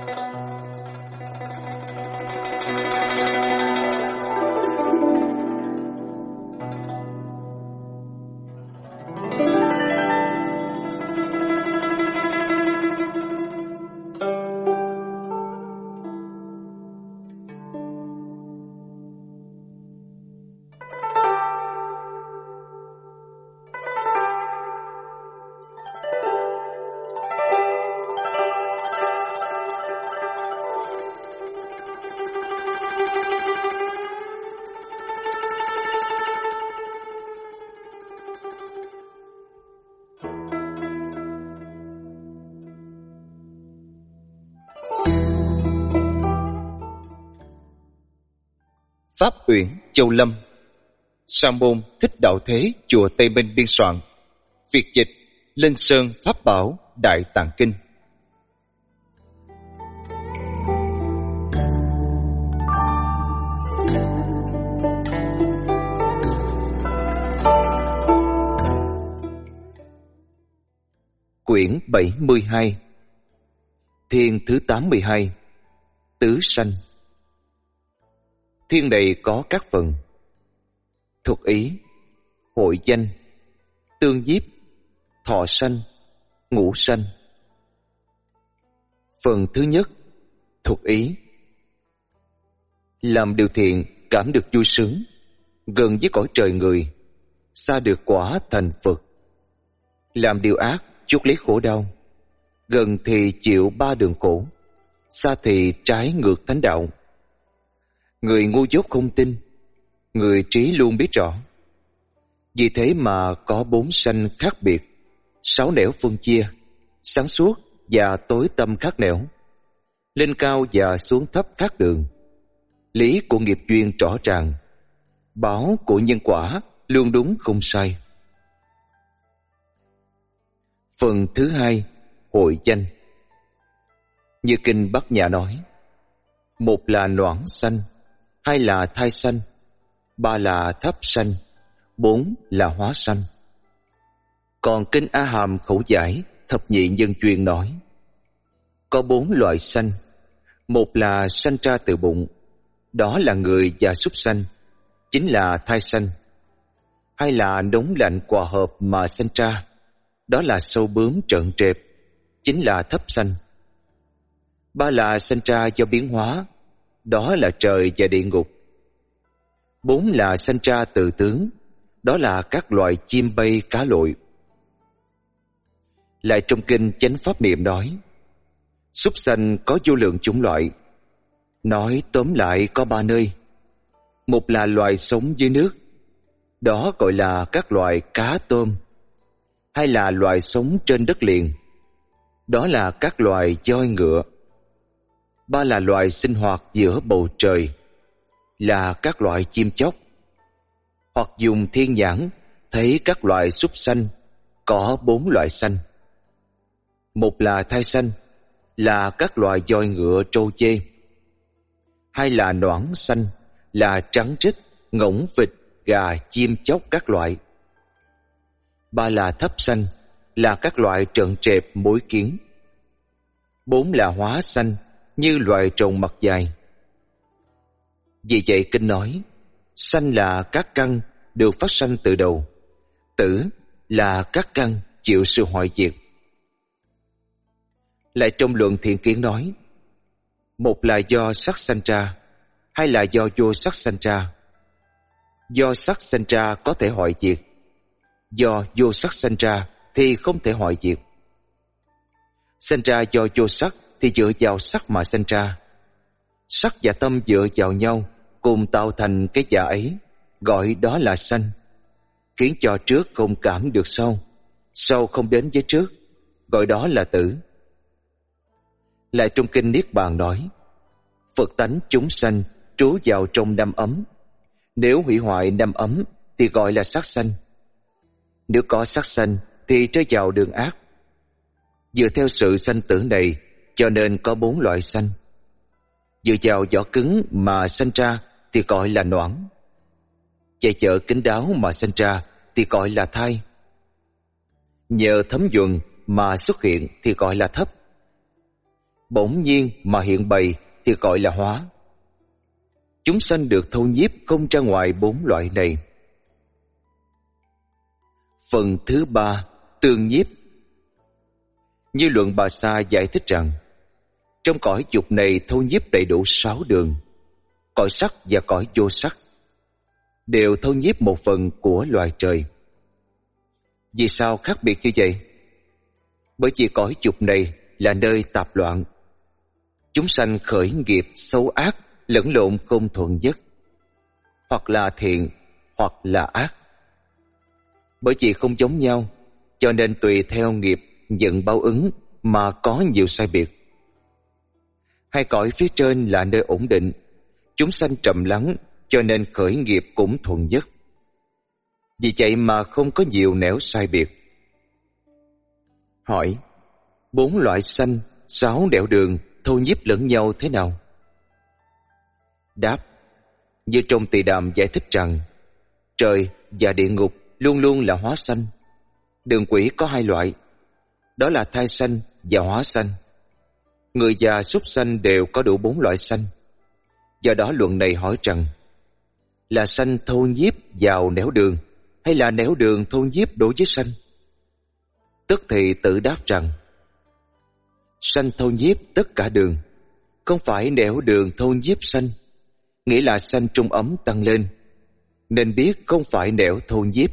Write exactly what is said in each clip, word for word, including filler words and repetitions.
Pháp Uyển Châu Lâm, Sa môn Thích Đạo Thế, chùa Tây Minh biên soạn. Việt dịch Linh Sơn Pháp Bảo Đại Tạng Kinh. Quyển bảy mươi hai. Thiên thứ tám mươi hai. Tứ sanh. Thiên này có các phần: thuộc ý, hội danh, tương nhiếp, thọ sanh, ngũ sanh. Phần thứ nhất, thuộc ý. Làm điều thiện cảm được vui sướng, gần với cõi trời người, xa được quả thành Phật. Làm điều ác chuốc lấy khổ đau, gần thì chịu ba đường khổ, xa thì trái ngược thánh đạo. Người ngu dốt không tin, người trí luôn biết rõ. Vì thế mà có bốn sanh khác biệt, sáu nẻo phân chia, sáng suốt và tối tâm khác nẻo, lên cao và xuống thấp khác đường. Lý của nghiệp duyên rõ ràng, báo của nhân quả luôn đúng không sai. Phần thứ hai, hội danh. Như kinh Bát Nhã nói: một là noãn sanh, hai là thai sanh, ba là thấp sanh, bốn là hóa sanh. Còn kinh A Hàm Khẩu Giải Thập Nhị Nhân Duyên nói: có bốn loại sanh. Một là sanh ra từ bụng, đó là người và súc sanh, chính là thai sanh. Hai là nóng lạnh hòa hợp mà sanh ra, đó là sâu bướm trợn trẹp, chính là thấp sanh. Ba là sanh ra do biến hóa, đó là trời và địa ngục. Bốn là sanh ra từ tướng, đó là các loài chim bay cá lội. Lại trong kinh Chánh Pháp Niệm nói: súc sanh có vô lượng chủng loại. Nói tóm lại có ba nơi. Một là loài sống dưới nước, đó gọi là các loài cá tôm. Hai là loài sống trên đất liền, đó là các loài voi ngựa. Ba là loài sinh hoạt giữa bầu trời, là các loại chim chóc. Hoặc dùng thiên nhãn thấy các loài súc sanh, có bốn loại sanh. Một là thai sanh, là các loài voi ngựa trâu dê. Hai là noãn sanh, là trắng trích, ngỗng vịt, gà, chim chóc các loại. Ba là thấp sanh, là các loại trợn trẹp mối kiến. Bốn là hóa sanh, như loài trồng mặt dài. Vì vậy kinh nói: sanh là các căn đều phát sanh từ đầu, tử là các căn chịu sự hoại diệt. Lại trong luận Thiện Kiến nói: một là do sắc sanh ra, hai là do vô sắc sanh ra. Do sắc sanh ra có thể hoại diệt, do vô sắc sanh ra thì không thể hoại diệt. Sanh ra do vô sắc thì dựa vào sắc mà sanh ra. Sắc và tâm dựa vào nhau cùng tạo thành cái dạ ấy, gọi đó là sanh, khiến cho trước không cảm được sau, sau không đến với trước, gọi đó là tử. Lại trong kinh Niết Bàn nói: Phật tánh chúng sanh trú vào trong năm ấm. Nếu hủy hoại năm ấm thì gọi là sát sanh. Nếu có sát sanh thì rơi vào đường ác. Dựa theo sự sanh tử này cho nên có bốn loại sanh. Dựa vào vỏ cứng mà sanh ra thì gọi là noãn. Chạy chợ kín đáo mà sanh ra thì gọi là thai. Nhờ thấm nhuần mà xuất hiện thì gọi là thấp. bỗng nhiên mà hiện bày thì gọi là hóa. Chúng sanh được thâu nhiếp không ra ngoài bốn loại này. Phần thứ ba, tương nhiếp. Như luận Bà Sa giải thích rằng, trong cõi dục này thâu nhiếp đầy đủ sáu đường, cõi sắc và cõi vô sắc, đều thâu nhiếp một phần của loài trời. Vì sao khác biệt như vậy? Bởi vì cõi dục này là nơi tạp loạn, chúng sanh khởi nghiệp xấu ác lẫn lộn không thuận nhất, hoặc là thiện hoặc là ác. Bởi vì không giống nhau, cho nên tùy theo nghiệp nhận báo ứng mà có nhiều sai biệt. Hai cõi phía trên là nơi ổn định, chúng sanh trầm lắng, cho nên khởi nghiệp cũng thuận nhất. Vì vậy mà không có nhiều nẻo sai biệt. Hỏi, bốn loại sanh, sáu nẻo đường thâu nhiếp lẫn nhau thế nào? Đáp, như trong Tỳ Đàm giải thích rằng, trời và địa ngục luôn luôn là hóa sanh. Đường quỷ có hai loại, đó là thai sanh và hóa sanh. Người già súc sanh đều có đủ bốn loại sanh. Do đó luận này hỏi rằng, là sanh thâu nhiếp vào nẻo đường, hay là nẻo đường thâu nhiếp đối với sanh? Tức thì tự đáp rằng, sanh thâu nhiếp tất cả đường, không phải nẻo đường thâu nhiếp sanh, nghĩa là sanh trung ấm tăng lên, nên biết không phải nẻo thâu nhiếp.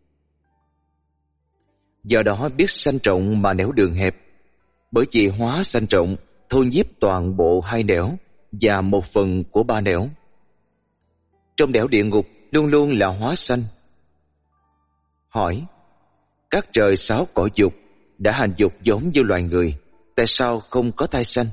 Do đó biết sanh rộng mà nẻo đường hẹp, bởi vì hóa sanh rộng thâu nhiếp toàn bộ hai nẻo và một phần của ba nẻo. Trong nẻo địa ngục luôn luôn là hóa sanh. Hỏi, các trời sáu cõi dục đã hành dục giống như loài người, tại sao không có thai sanh?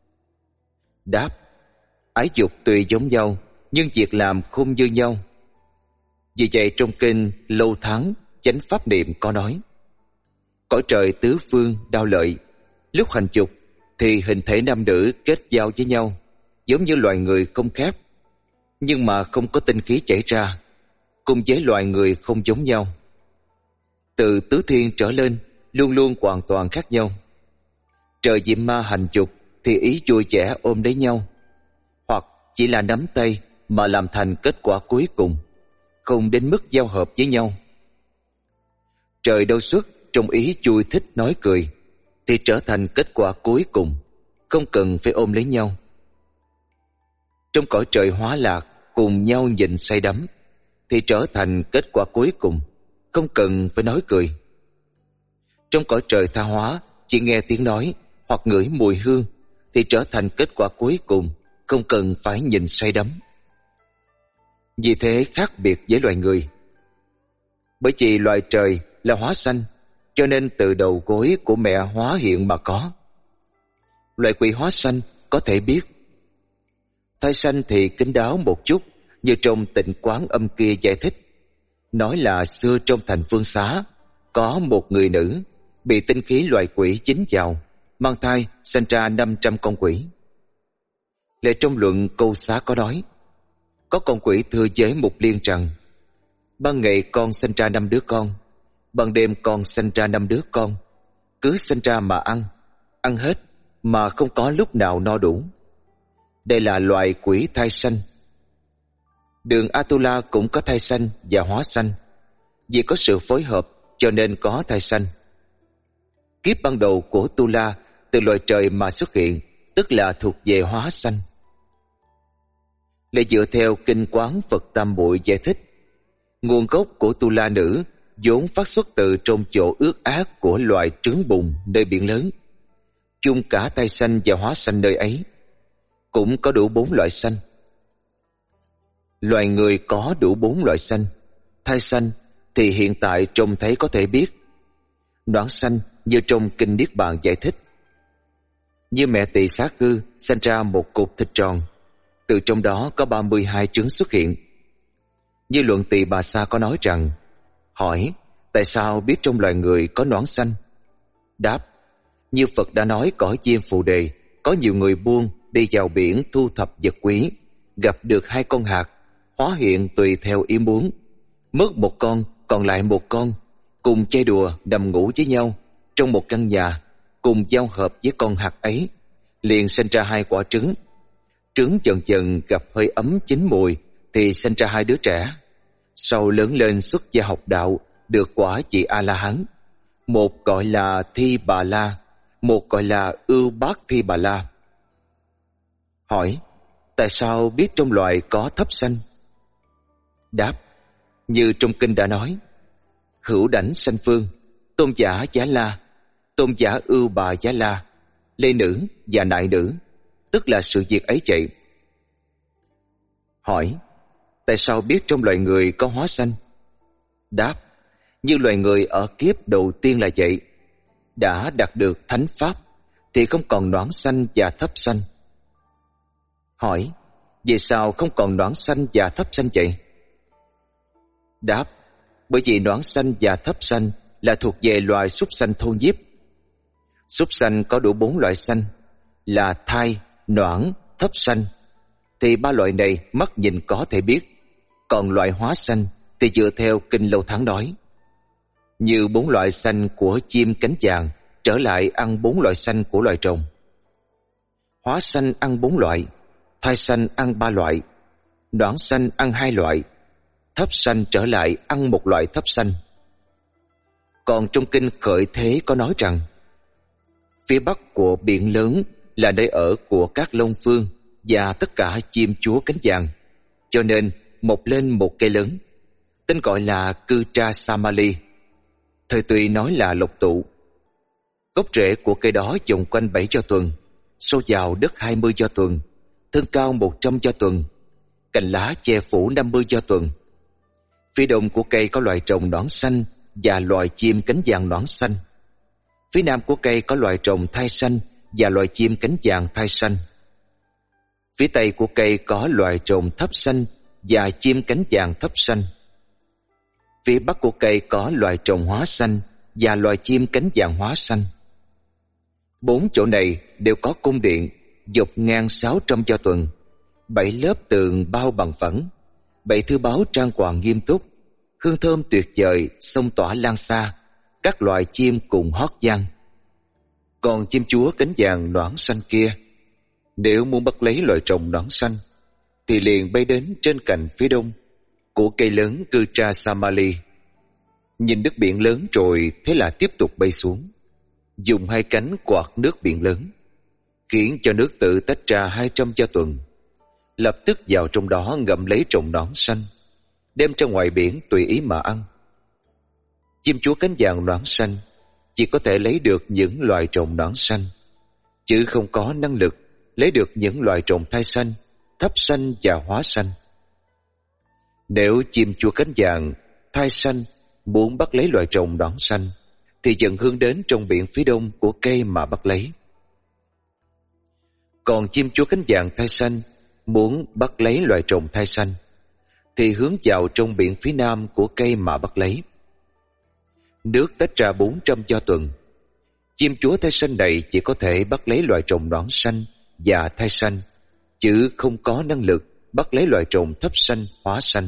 Đáp, ái dục tùy giống nhau, nhưng việc làm không như nhau. Vì vậy trong kinh Lâu Thắng Chánh Pháp Niệm có nói, cõi trời tứ phương đao lợi, lúc hành dục thì hình thể nam nữ kết giao với nhau, giống như loài người không khác, nhưng mà không có tinh khí chảy ra, cùng với loài người không giống nhau. Từ tứ thiên trở lên luôn luôn hoàn toàn khác nhau. Trời Diệm Ma hành dục thì ý vui vẻ ôm lấy nhau, hoặc chỉ là nắm tay mà làm thành kết quả cuối cùng, không đến mức giao hợp với nhau. Trời Đâu Xuất trong ý vui thích nói cười thì trở thành kết quả cuối cùng, không cần phải ôm lấy nhau. Trong cõi trời Hóa Lạc cùng nhau nhìn say đắm thì trở thành kết quả cuối cùng, không cần phải nói cười. Trong cõi trời Tha Hóa chỉ nghe tiếng nói hoặc ngửi mùi hương thì trở thành kết quả cuối cùng, không cần phải nhìn say đắm. Vì thế khác biệt với loài người. Bởi vì loài trời là hóa sanh, cho nên từ đầu gối của mẹ hóa hiện mà có. Loài quỷ hóa sanh có thể biết. Thai sanh thì kín đáo một chút, như trong Tịnh Quán Âm kia giải thích, nói là xưa trong thành Phương Xá có một người nữ bị tinh khí loài quỷ dính vào, mang thai sanh ra năm trăm con quỷ. Lệ trong luận Câu Xá có nói, có con quỷ thưa với Mục Liên rằng, ban ngày con sanh ra năm đứa con, ban đêm con sanh ra năm đứa con, cứ sanh ra mà ăn, ăn hết mà không có lúc nào no đủ. Đây là loại quỷ thai sanh. Đường Atula cũng có thai sanh và hóa sanh, vì có sự phối hợp cho nên có thai sanh. Kiếp ban đầu của Tula từ loài trời mà xuất hiện, tức là thuộc về hóa sanh. Lại dựa theo kinh Quán Phật Tam Bụi giải thích, nguồn gốc của Tula nữ vốn phát xuất từ trong chỗ ướt át của loài trứng bùn nơi biển lớn, chung cả thai sanh và hóa sanh nơi ấy, cũng có đủ bốn loại sanh. Loài người có đủ bốn loại sanh. Thai sanh thì hiện tại trông thấy có thể biết. Noãn sanh như trong kinh Niết Bàn giải thích, như mẹ Tỳ Xá Khư sanh ra một cục thịt tròn, từ trong đó có ba mươi hai trứng xuất hiện. Như luận Tỳ Bà Sa có nói rằng, hỏi tại sao biết trong loài người có noãn sanh? Đáp, như Phật đã nói cõi Diêm Phù Đề có nhiều người buôn đi vào biển thu thập vật quý, gặp được hai con hạt, hóa hiện tùy theo ý muốn, mất một con còn lại một con, cùng chơi đùa nằm ngủ với nhau trong một căn nhà, cùng giao hợp với con hạt ấy, liền sinh ra hai quả trứng. Trứng dần dần gặp hơi ấm chín mùi thì sinh ra hai đứa trẻ. Sau lớn lên xuất gia học đạo, được quả vị A-la-hán. Một gọi là Thi Bà La, một gọi là Ưu Bát Thi Bà La. Hỏi: tại sao biết trong loài có thấp sanh? Đáp: như trong kinh đã nói, hữu đảnh sanh phương, tôn giả Giá La, tôn giả Ưu Bà Giá La, lê nữ và nại nữ, tức là sự việc ấy vậy. Hỏi: tại sao biết trong loài người có hóa sanh? Đáp: như loài người ở kiếp đầu tiên là vậy, đã đạt được thánh pháp thì không còn noãn sanh và thấp sanh. Hỏi: vì sao không còn noãn sanh và thấp sanh vậy? Đáp: bởi vì noãn sanh và thấp sanh là thuộc về loài súc sanh thô nhiếp. Súc sanh có đủ bốn loại sanh là thai, noãn, thấp sanh, thì ba loại này mắt nhìn có thể biết. Còn loại hóa sanh thì dựa theo kinh Lâu Tháng nói, như bốn loại sanh của chim cánh vàng trở lại ăn bốn loại sanh của loài trùng. Hóa sanh ăn bốn loại, thai sanh ăn ba loại, noãn sanh ăn hai loại, thấp sanh trở lại ăn một loại thấp sanh. Còn trong kinh Khởi Thế có nói rằng, phía bắc của biển lớn là nơi ở của các long phương và tất cả chim chúa cánh vàng, cho nên mọc lên một cây lớn, tên gọi là Cư Tra Samali. Thời Tùy nói là lộc tụ. Gốc rễ của cây đó vòng quanh bảy do tuần, sâu vào đất hai mươi do tuần, thân cao một trăm do tuần, cành lá che phủ năm mươi do tuần. Phía đông của cây có loài trồng nõn xanh và loài chim cánh vàng nõn xanh. Phía nam của cây có loài trồng thai xanh và loài chim cánh vàng thai xanh. Phía tây của cây có loài trồng thấp xanh và chim cánh vàng thấp xanh. Phía bắc của cây có loài trồng hóa xanh và loài chim cánh vàng hóa xanh. Bốn chỗ này đều có cung điện dọc ngang sáu trăm do tuần, bảy lớp tường bao bằng phẳng, bảy thư báo trang hoàng nghiêm túc, hương thơm tuyệt vời xông tỏa lan xa, các loài chim cùng hót vang. Còn chim chúa cánh vàng noãn xanh kia, nếu muốn bắt lấy loài trồng noãn xanh thì liền bay đến trên cành phía đông của cây lớn Cư Tra Samali, nhìn nước biển lớn rồi thế là tiếp tục bay xuống, dùng hai cánh quạt nước biển lớn, khiến cho nước tự tách ra hai trăm do tuần, lập tức vào trong đó ngậm lấy trồng nõn xanh, đem ra ngoài biển tùy ý mà ăn. Chim chúa cánh vàng nõn xanh chỉ có thể lấy được những loài trồng nõn xanh, chứ không có năng lực lấy được những loài trồng thai xanh, thấp xanh và hóa xanh. Nếu chim chúa cánh vàng thai xanh muốn bắt lấy loài trồng nõn xanh thì dần hướng đến trong biển phía đông của cây mà bắt lấy. Còn chim chúa cánh vàng thai xanh muốn bắt lấy loài trồng thai xanh thì hướng vào trong biển phía nam của cây mà bắt lấy. Nước tách ra bốn trăm do tuần. Chim chúa thai xanh này chỉ có thể bắt lấy loài trồng nõn xanh và thai xanh, chứ không có năng lực bắt lấy loài trồng thấp xanh, hóa xanh.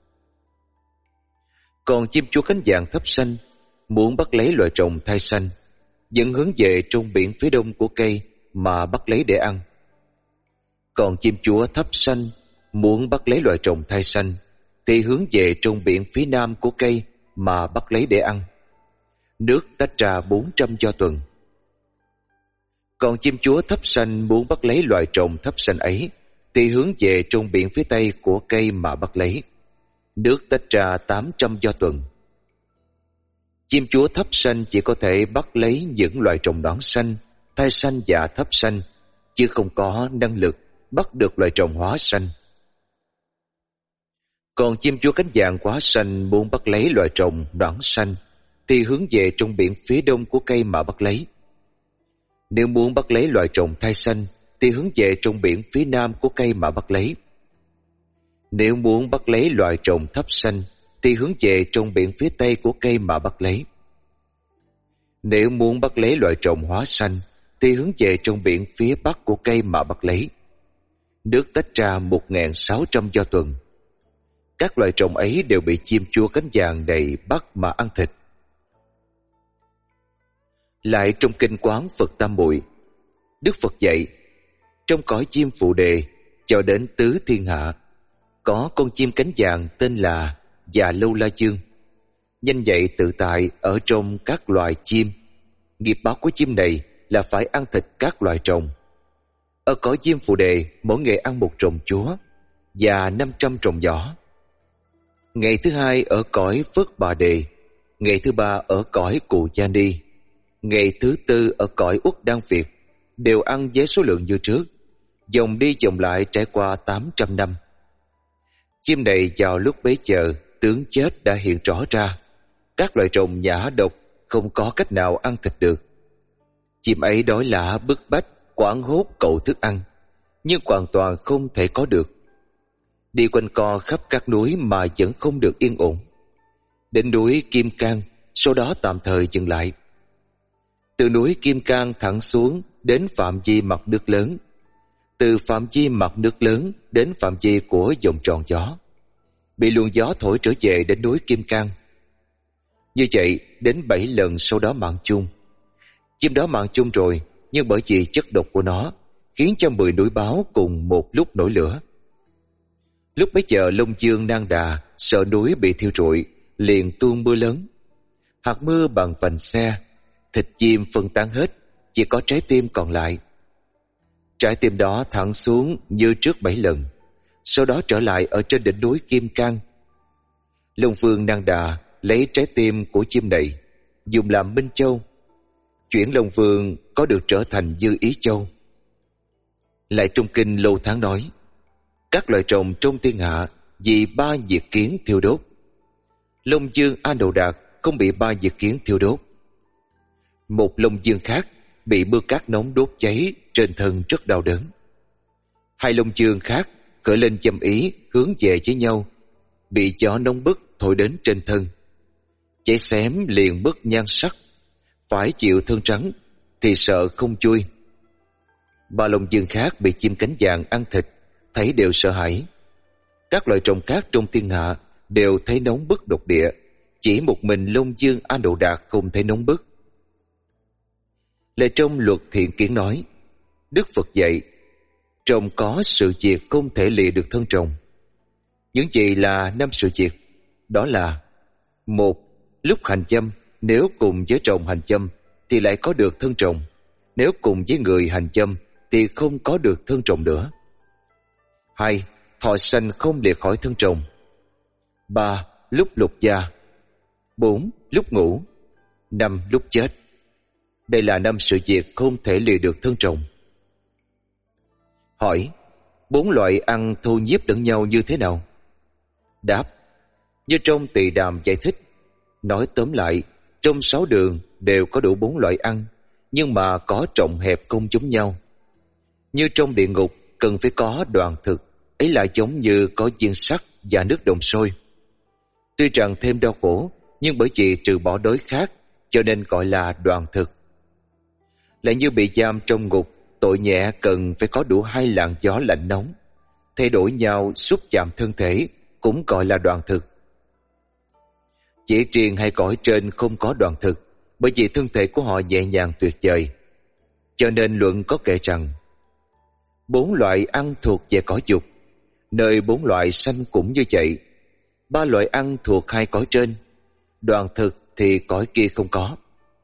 Còn chim chúa cánh vàng thấp xanh muốn bắt lấy loài trồng thai xanh, vẫn hướng về trong biển phía đông của cây mà bắt lấy để ăn. Còn chim chúa thấp xanh muốn bắt lấy loài trồng thai xanh thì hướng về trong biển phía nam của cây mà bắt lấy để ăn. Nước tách ra bốn trăm do tuần. Còn chim chúa thấp xanh muốn bắt lấy loài trồng thấp xanh ấy thì hướng về trong biển phía tây của cây mà bắt lấy. Nước tách ra tám trăm do tuần. Chim chúa thấp xanh chỉ có thể bắt lấy những loài trồng nõn xanh, thai xanh và thấp xanh, chứ không có năng lực bắt được loài trồng hóa xanh. Còn chim chúa cánh vàng hóa xanh muốn bắt lấy loài trồng nõn xanh thì hướng về trong biển phía đông của cây mà bắt lấy. Nếu muốn bắt lấy loài trồng thai xanh thì hướng về trong biển phía nam của cây mà bắt lấy. Nếu muốn bắt lấy loài trồng thấp xanh thì hướng về trong biển phía tây của cây mà bắt lấy. Nếu muốn bắt lấy loài trồng hóa xanh thì hướng về trong biển phía bắc của cây mà bắt lấy. Nước tách ra một nghìn sáu trăm do tuần. Các loài trồng ấy đều bị chim chúa cánh vàng đầy bắt mà ăn thịt. Lại trong kinh Quán Phật Tam Muội, Đức Phật dạy Trong cõi chim Phụ Đề cho đến tứ thiên hạ, có con chim cánh vàng tên là Già Lâu La Dương. Danh vậy tự tại ở trong các loài chim. Nghiệp báo của chim này là phải ăn thịt các loài trùng. Ở cõi chim Phụ Đề, mỗi ngày ăn một trùng chúa và năm trăm trùng giỏ. Ngày thứ hai ở cõi Phước Bà Đề, ngày thứ ba ở cõi Cù Cha Ni, ngày thứ tư ở cõi Uất Đan Việt, đều ăn với số lượng như trước, dòng đi dòng lại trải qua tám trăm năm. Chim này vào lúc bấy giờ, tướng chết đã hiện rõ ra. Các loài trùng nhã độc không có cách nào ăn thịt được. Chim ấy đói lả bức bách, quảng hốt cầu thức ăn, nhưng hoàn toàn không thể có được. Đi quanh co khắp các núi mà vẫn không được yên ổn. Đến núi Kim Cang, sau đó tạm thời dừng lại. Từ núi Kim Cang thẳng xuống đến phạm vi mặt nước lớn, từ phạm vi mặt nước lớn đến phạm vi của vòng tròn gió, bị luồng gió thổi trở về đến núi Kim Cang. Như vậy đến bảy lần sau đó mạng chung. Chim đó mạng chung rồi, nhưng bởi vì chất độc của nó khiến cho mười núi báo cùng một lúc nổi lửa. Lúc bấy giờ Long Dương Nang Đà sợ núi bị thiêu rụi, liền tuôn mưa lớn. Hạt mưa bằng vành xe, thịt chim phân tán hết, chỉ có trái tim còn lại. Trái tim đó thẳng xuống như trước bảy lần, sau đó trở lại ở trên đỉnh núi Kim Cang. Long Vương Nang Đà lấy trái tim của chim này, dùng làm Minh Châu, chuyển Long Vương có được trở thành Dư Ý Châu. Lại trong kinh Lâu Tháng nói, các loài trùng trong thiên hạ vì ba diệt kiến thiêu đốt. Long Dương A Đồ Đạc không bị ba diệt kiến thiêu đốt. Một Long Dương khác bị mưa cát nóng đốt cháy trên thân rất đau đớn. Hai Long Dương khác khởi lên dâm ý hướng về với nhau, bị gió nóng bức thổi đến trên thân, cháy xém liền mất nhan sắc, phải chịu thương trắng thì sợ không chui. Ba Long Dương khác bị chim cánh vàng ăn thịt, thấy đều sợ hãi. Các loài trùng khác trong thiên hạ đều thấy nóng bức độc địa, chỉ một mình Long Dương A Đồ Đạc không thấy nóng bức. Lại trong Luật Thiện Kiến nói, Đức Phật dạy, trồng có sự việc không thể lìa được thân trồng. Những gì là năm sự việc? Đó là: một, lúc hành dâm, nếu cùng với trồng hành dâm thì lại có được thân trồng, nếu cùng với người hành dâm thì không có được thân trồng nữa. Hai, thọ sanh không lìa khỏi thân trồng. Ba, lúc lục gia. Bốn, lúc ngủ. Năm, lúc chết. Đây là năm sự việc không thể lìa được thân trồng. Hỏi: bốn loại ăn thu nhiếp lẫn nhau như thế nào? Đáp: như trong Tỳ Đàm giải thích, nói tóm lại, trong sáu đường đều có đủ bốn loại ăn, nhưng mà có trọng hẹp không giống nhau. Như trong địa ngục cần phải có đoàn thực, ấy là giống như có viên sắt và nước đồng sôi. Tuy rằng thêm đau khổ, nhưng bởi vì trừ bỏ đối khác, cho nên gọi là đoàn thực. Lại như bị giam trong ngục, tội nhẹ cần phải có đủ hai làn gió lạnh nóng, thay đổi nhau xúc chạm thân thể, cũng gọi là đoàn thực. Chỉ riêng hai cõi trên không có đoàn thực, bởi vì thân thể của họ nhẹ nhàng tuyệt vời. Cho nên luận có kể rằng, bốn loại ăn thuộc về cõi dục, nơi bốn loại sanh cũng như vậy. Ba loại ăn thuộc hai cõi trên, đoàn thực thì cõi kia không có.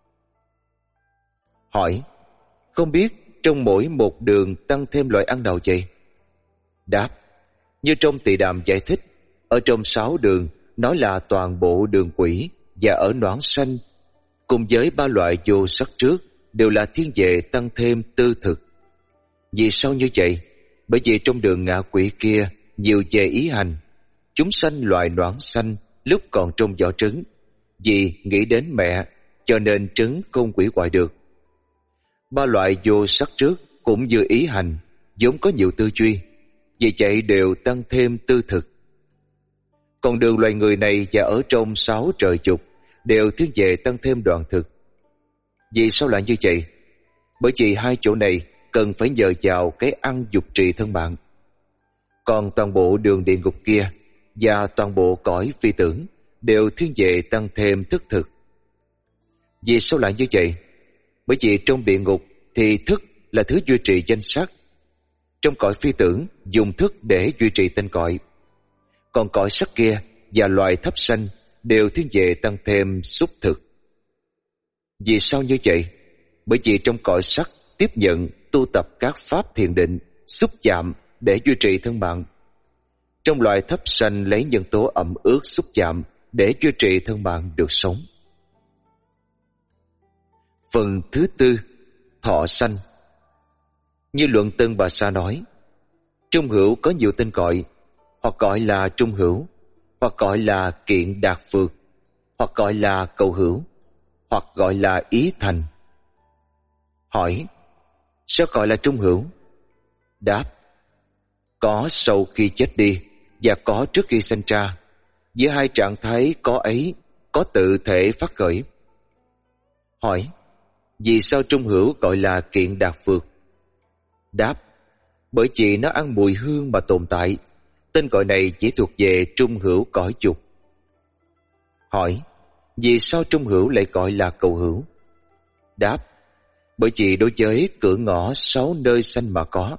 Hỏi: không biết trong mỗi một đường tăng thêm loại ăn nào vậy? Đáp: như trong Tỳ Đàm giải thích, ở trong sáu đường nói là toàn bộ đường quỷ và ở noãn sanh, cùng với ba loại vô sắc trước đều là thiên về tăng thêm tư thực. Vì sao như vậy? Bởi vì trong đường ngạ quỷ kia nhiều về ý hành, chúng sanh loài noãn sanh lúc còn trong vỏ trứng, vì nghĩ đến mẹ cho nên trứng không quỷ hoại được. Ba loại vô sắc trước cũng vừa ý hành, vốn có nhiều tư duy, vì vậy đều tăng thêm tư thực. Còn đường loài người này và ở trong sáu trời dục đều thiên về tăng thêm đoàn thực. Vì sao lại như vậy? Bởi vì hai chỗ này cần phải nhờ vào cái ăn dục trì thân bạn. Còn toàn bộ đường địa ngục kia và toàn bộ cõi phi tưởng đều thiên về tăng thêm thức thực. Vì sao lại như vậy? Bởi vì trong địa ngục thì thức là thứ duy trì danh sắc, Trong cõi phi tưởng dùng thức để duy trì tên cõi. Còn cõi sắc kia và loài thấp sanh đều thiên về tăng thêm xúc thực. Vì sao như vậy? Bởi vì trong cõi sắc tiếp nhận tu tập các pháp thiền định, xúc chạm để duy trì thân mạng. Trong loài thấp sanh lấy nhân tố ẩm ướt xúc chạm để duy trì thân mạng được sống. Phần thứ tư, thọ sanh. Như luận Tân Bà Sa nói, trung hữu có nhiều tên gọi, hoặc gọi là trung hữu, hoặc gọi là kiện đạt phược, hoặc gọi là cầu hữu, hoặc gọi là ý thành. Hỏi, sao gọi là trung hữu? Đáp, có sau khi chết đi và có trước khi sanh ra. Giữa hai trạng thái có ấy có tự thể phát khởi. Hỏi, vì sao trung hữu gọi là kiện đạt phược? Đáp, bởi vì nó ăn mùi hương mà tồn tại. Tên gọi này chỉ thuộc về trung hữu cõi dục. Hỏi, vì sao trung hữu lại gọi là cầu hữu? Đáp, bởi vì đối với cửa ngõ sáu nơi sanh mà có.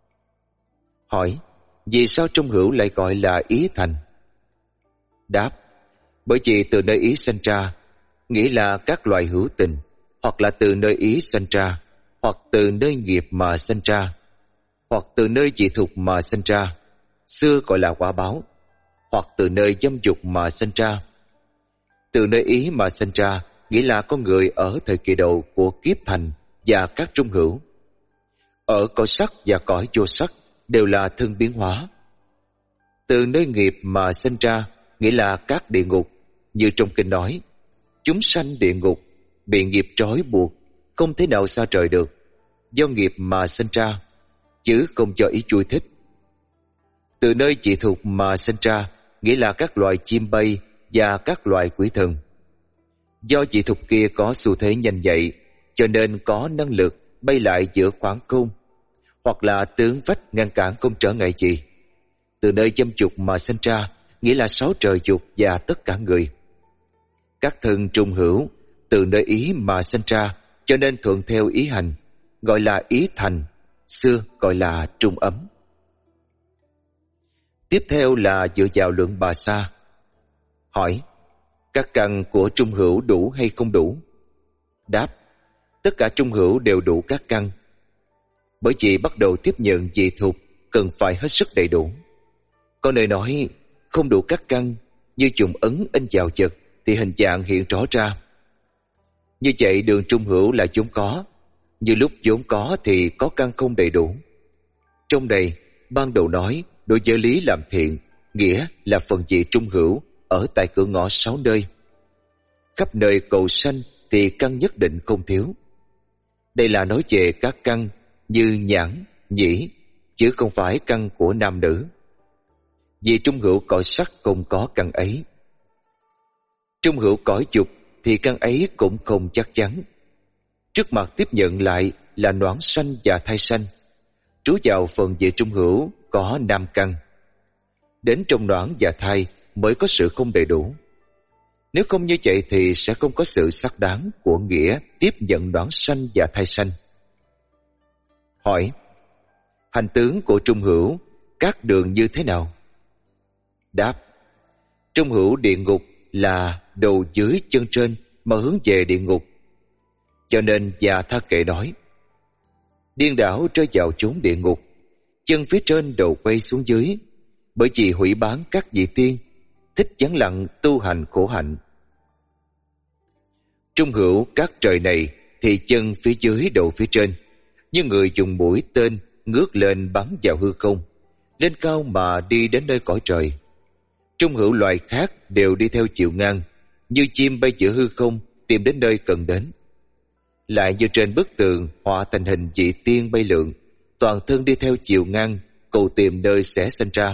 Hỏi, vì sao trung hữu lại gọi là ý thành? Đáp, bởi vì từ nơi ý sanh ra, nghĩa là các loài hữu tình, hoặc là từ nơi ý sanh ra, hoặc từ nơi nghiệp mà sanh ra, hoặc từ nơi dị thục mà sanh ra, xưa gọi là quả báo, hoặc từ nơi dâm dục mà sanh ra. Từ nơi ý mà sanh ra, nghĩa là con người ở thời kỳ đầu của kiếp thành và các trung hữu. Ở cõi sắc và cõi vô sắc đều là thân biến hóa. Từ nơi nghiệp mà sanh ra, nghĩa là các địa ngục, như trong kinh nói, chúng sanh địa ngục, bị nghiệp trói buộc, không thể nào xa trời được, do nghiệp mà sanh ra, chứ không do ý vui thích. Từ nơi dị thục mà sanh ra, nghĩa là các loài chim bay và các loài quỷ thần. Do dị thục kia có xu thế nhanh nhạy, cho nên có năng lực bay lại giữa khoảng không, hoặc là tướng vách ngăn cản không trở ngại gì. Từ nơi dâm dục mà sanh ra, nghĩa là sáu trời dục và tất cả người. Các thân trung hữu từ nơi ý mà sanh ra, cho nên thuận theo ý hành, gọi là ý thành, xưa gọi là trung ấm. Tiếp theo là dựa vào luận Bà Sa. Hỏi, các căn của trung hữu đủ hay không đủ? Đáp, tất cả trung hữu đều đủ các căn. Bởi vì bắt đầu tiếp nhận dị thục cần phải hết sức đầy đủ. Có nơi nói không đủ các căn, như dùng ấn in vào vật thì hình dạng hiện rõ ra. Như vậy đường trung hữu là vốn có, như lúc vốn có thì có căn không đầy đủ. Trong đây ban đầu nói đối với lý làm thiện, nghĩa là phần vị trung hữu ở tại cửa ngõ sáu nơi. Khắp nơi cầu sanh thì căn nhất định không thiếu. Đây là nói về các căn như nhãn, nhĩ, chứ không phải căn của nam nữ. Vì trung hữu cõi sắc không có căn ấy. Trung hữu cõi dục thì căn ấy cũng không chắc chắn. Trước mặt tiếp nhận lại là noãn sanh và thai sanh. Trú vào phần vị trung hữu có nam căn. Đến trong noãn và thai mới có sự không đầy đủ. Nếu không như vậy thì sẽ không có sự xác đáng của nghĩa tiếp nhận noãn sanh và thai sanh. Hỏi, hành tướng của trung hữu các đường như thế nào? Đáp, trung hữu địa ngục là đầu dưới chân trên mà hướng về địa ngục. Cho nên Già Tha Kệ nói, điên đảo rơi vào chốn địa ngục, chân phía trên đầu quay xuống dưới, bởi vì hủy bán các vị tiên, thích vắng lặng tu hành khổ hạnh. Trung hữu các trời này thì chân phía dưới đầu phía trên, như người dùng mũi tên ngước lên bắn vào hư không, lên cao mà đi đến nơi cõi trời. Trung hữu loài khác đều đi theo chiều ngang, như chim bay giữa hư không tìm đến nơi cần đến. Lại như trên bức tường họa thành hình vị tiên bay lượn, toàn thân đi theo chiều ngang, cầu tìm nơi sẽ sinh ra.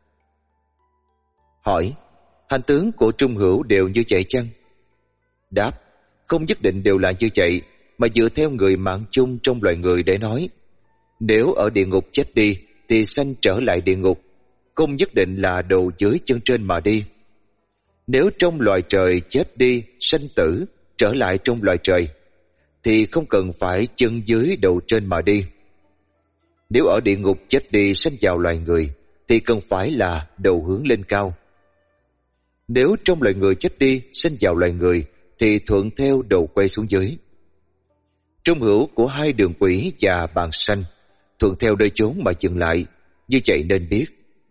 Hỏi, hành tướng của trung hữu đều như vậy chăng? Đáp, không nhất định đều là như vậy, mà dựa theo người mạng chung trong loài người để nói. Nếu ở địa ngục chết đi thì sanh trở lại địa ngục, không nhất định là đầu dưới chân trên mà đi. Nếu trong loài trời chết đi sanh tử trở lại trong loài trời thì không cần phải chân dưới đầu trên mà đi. Nếu ở địa ngục chết đi sanh vào loài người thì cần phải là đầu hướng lên cao. Nếu trong loài người chết đi sanh vào loài người thì thuận theo đầu quay xuống dưới. Trung hữu của hai đường quỷ và bàn sanh thuận theo nơi chốn mà dừng lại, như vậy nên biết.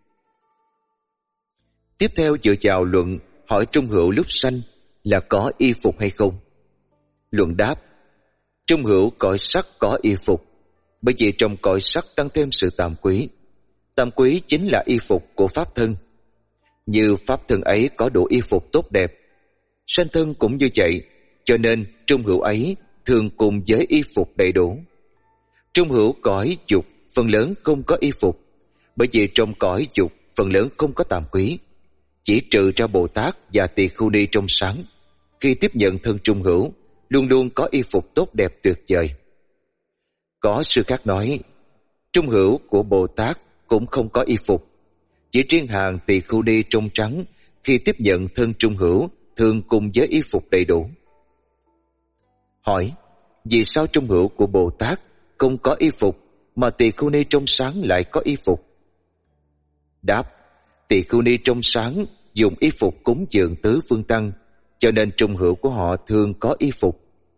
Tiếp theo dựa vào luận hỏi trung hữu lúc sanh là có y phục hay không. Luận đáp: trung hữu cõi sắc có y phục, bởi vì trong cõi sắc tăng thêm sự tàm quý. Tàm quý chính là y phục của pháp thân. Như pháp thân ấy có đủ y phục tốt đẹp, sanh thân cũng như vậy, cho nên trung hữu ấy thường cùng với y phục đầy đủ. Trung hữu cõi dục phần lớn không có y phục, bởi vì trong cõi dục phần lớn không có tàm quý, chỉ trừ ra Bồ Tát và Tỳ Khưu Ni trong sáng, khi tiếp nhận thân trung hữu luôn luôn có y phục tốt đẹp tuyệt vời. Có sư khác nói, trung hữu của Bồ Tát cũng không có y phục, chỉ riêng hàng Tỳ Khưu Ni trong trắng khi tiếp nhận thân trung hữu thường cùng với y phục đầy đủ. Hỏi: vì sao trung hữu của Bồ Tát không có y phục mà Tỳ Khưu Ni trong sáng lại có y phục? Đáp: Tỳ Khưu Ni trong sáng dùng y phục cúng dường tứ phương tăng, cho nên trung hữu của họ thường có y phục.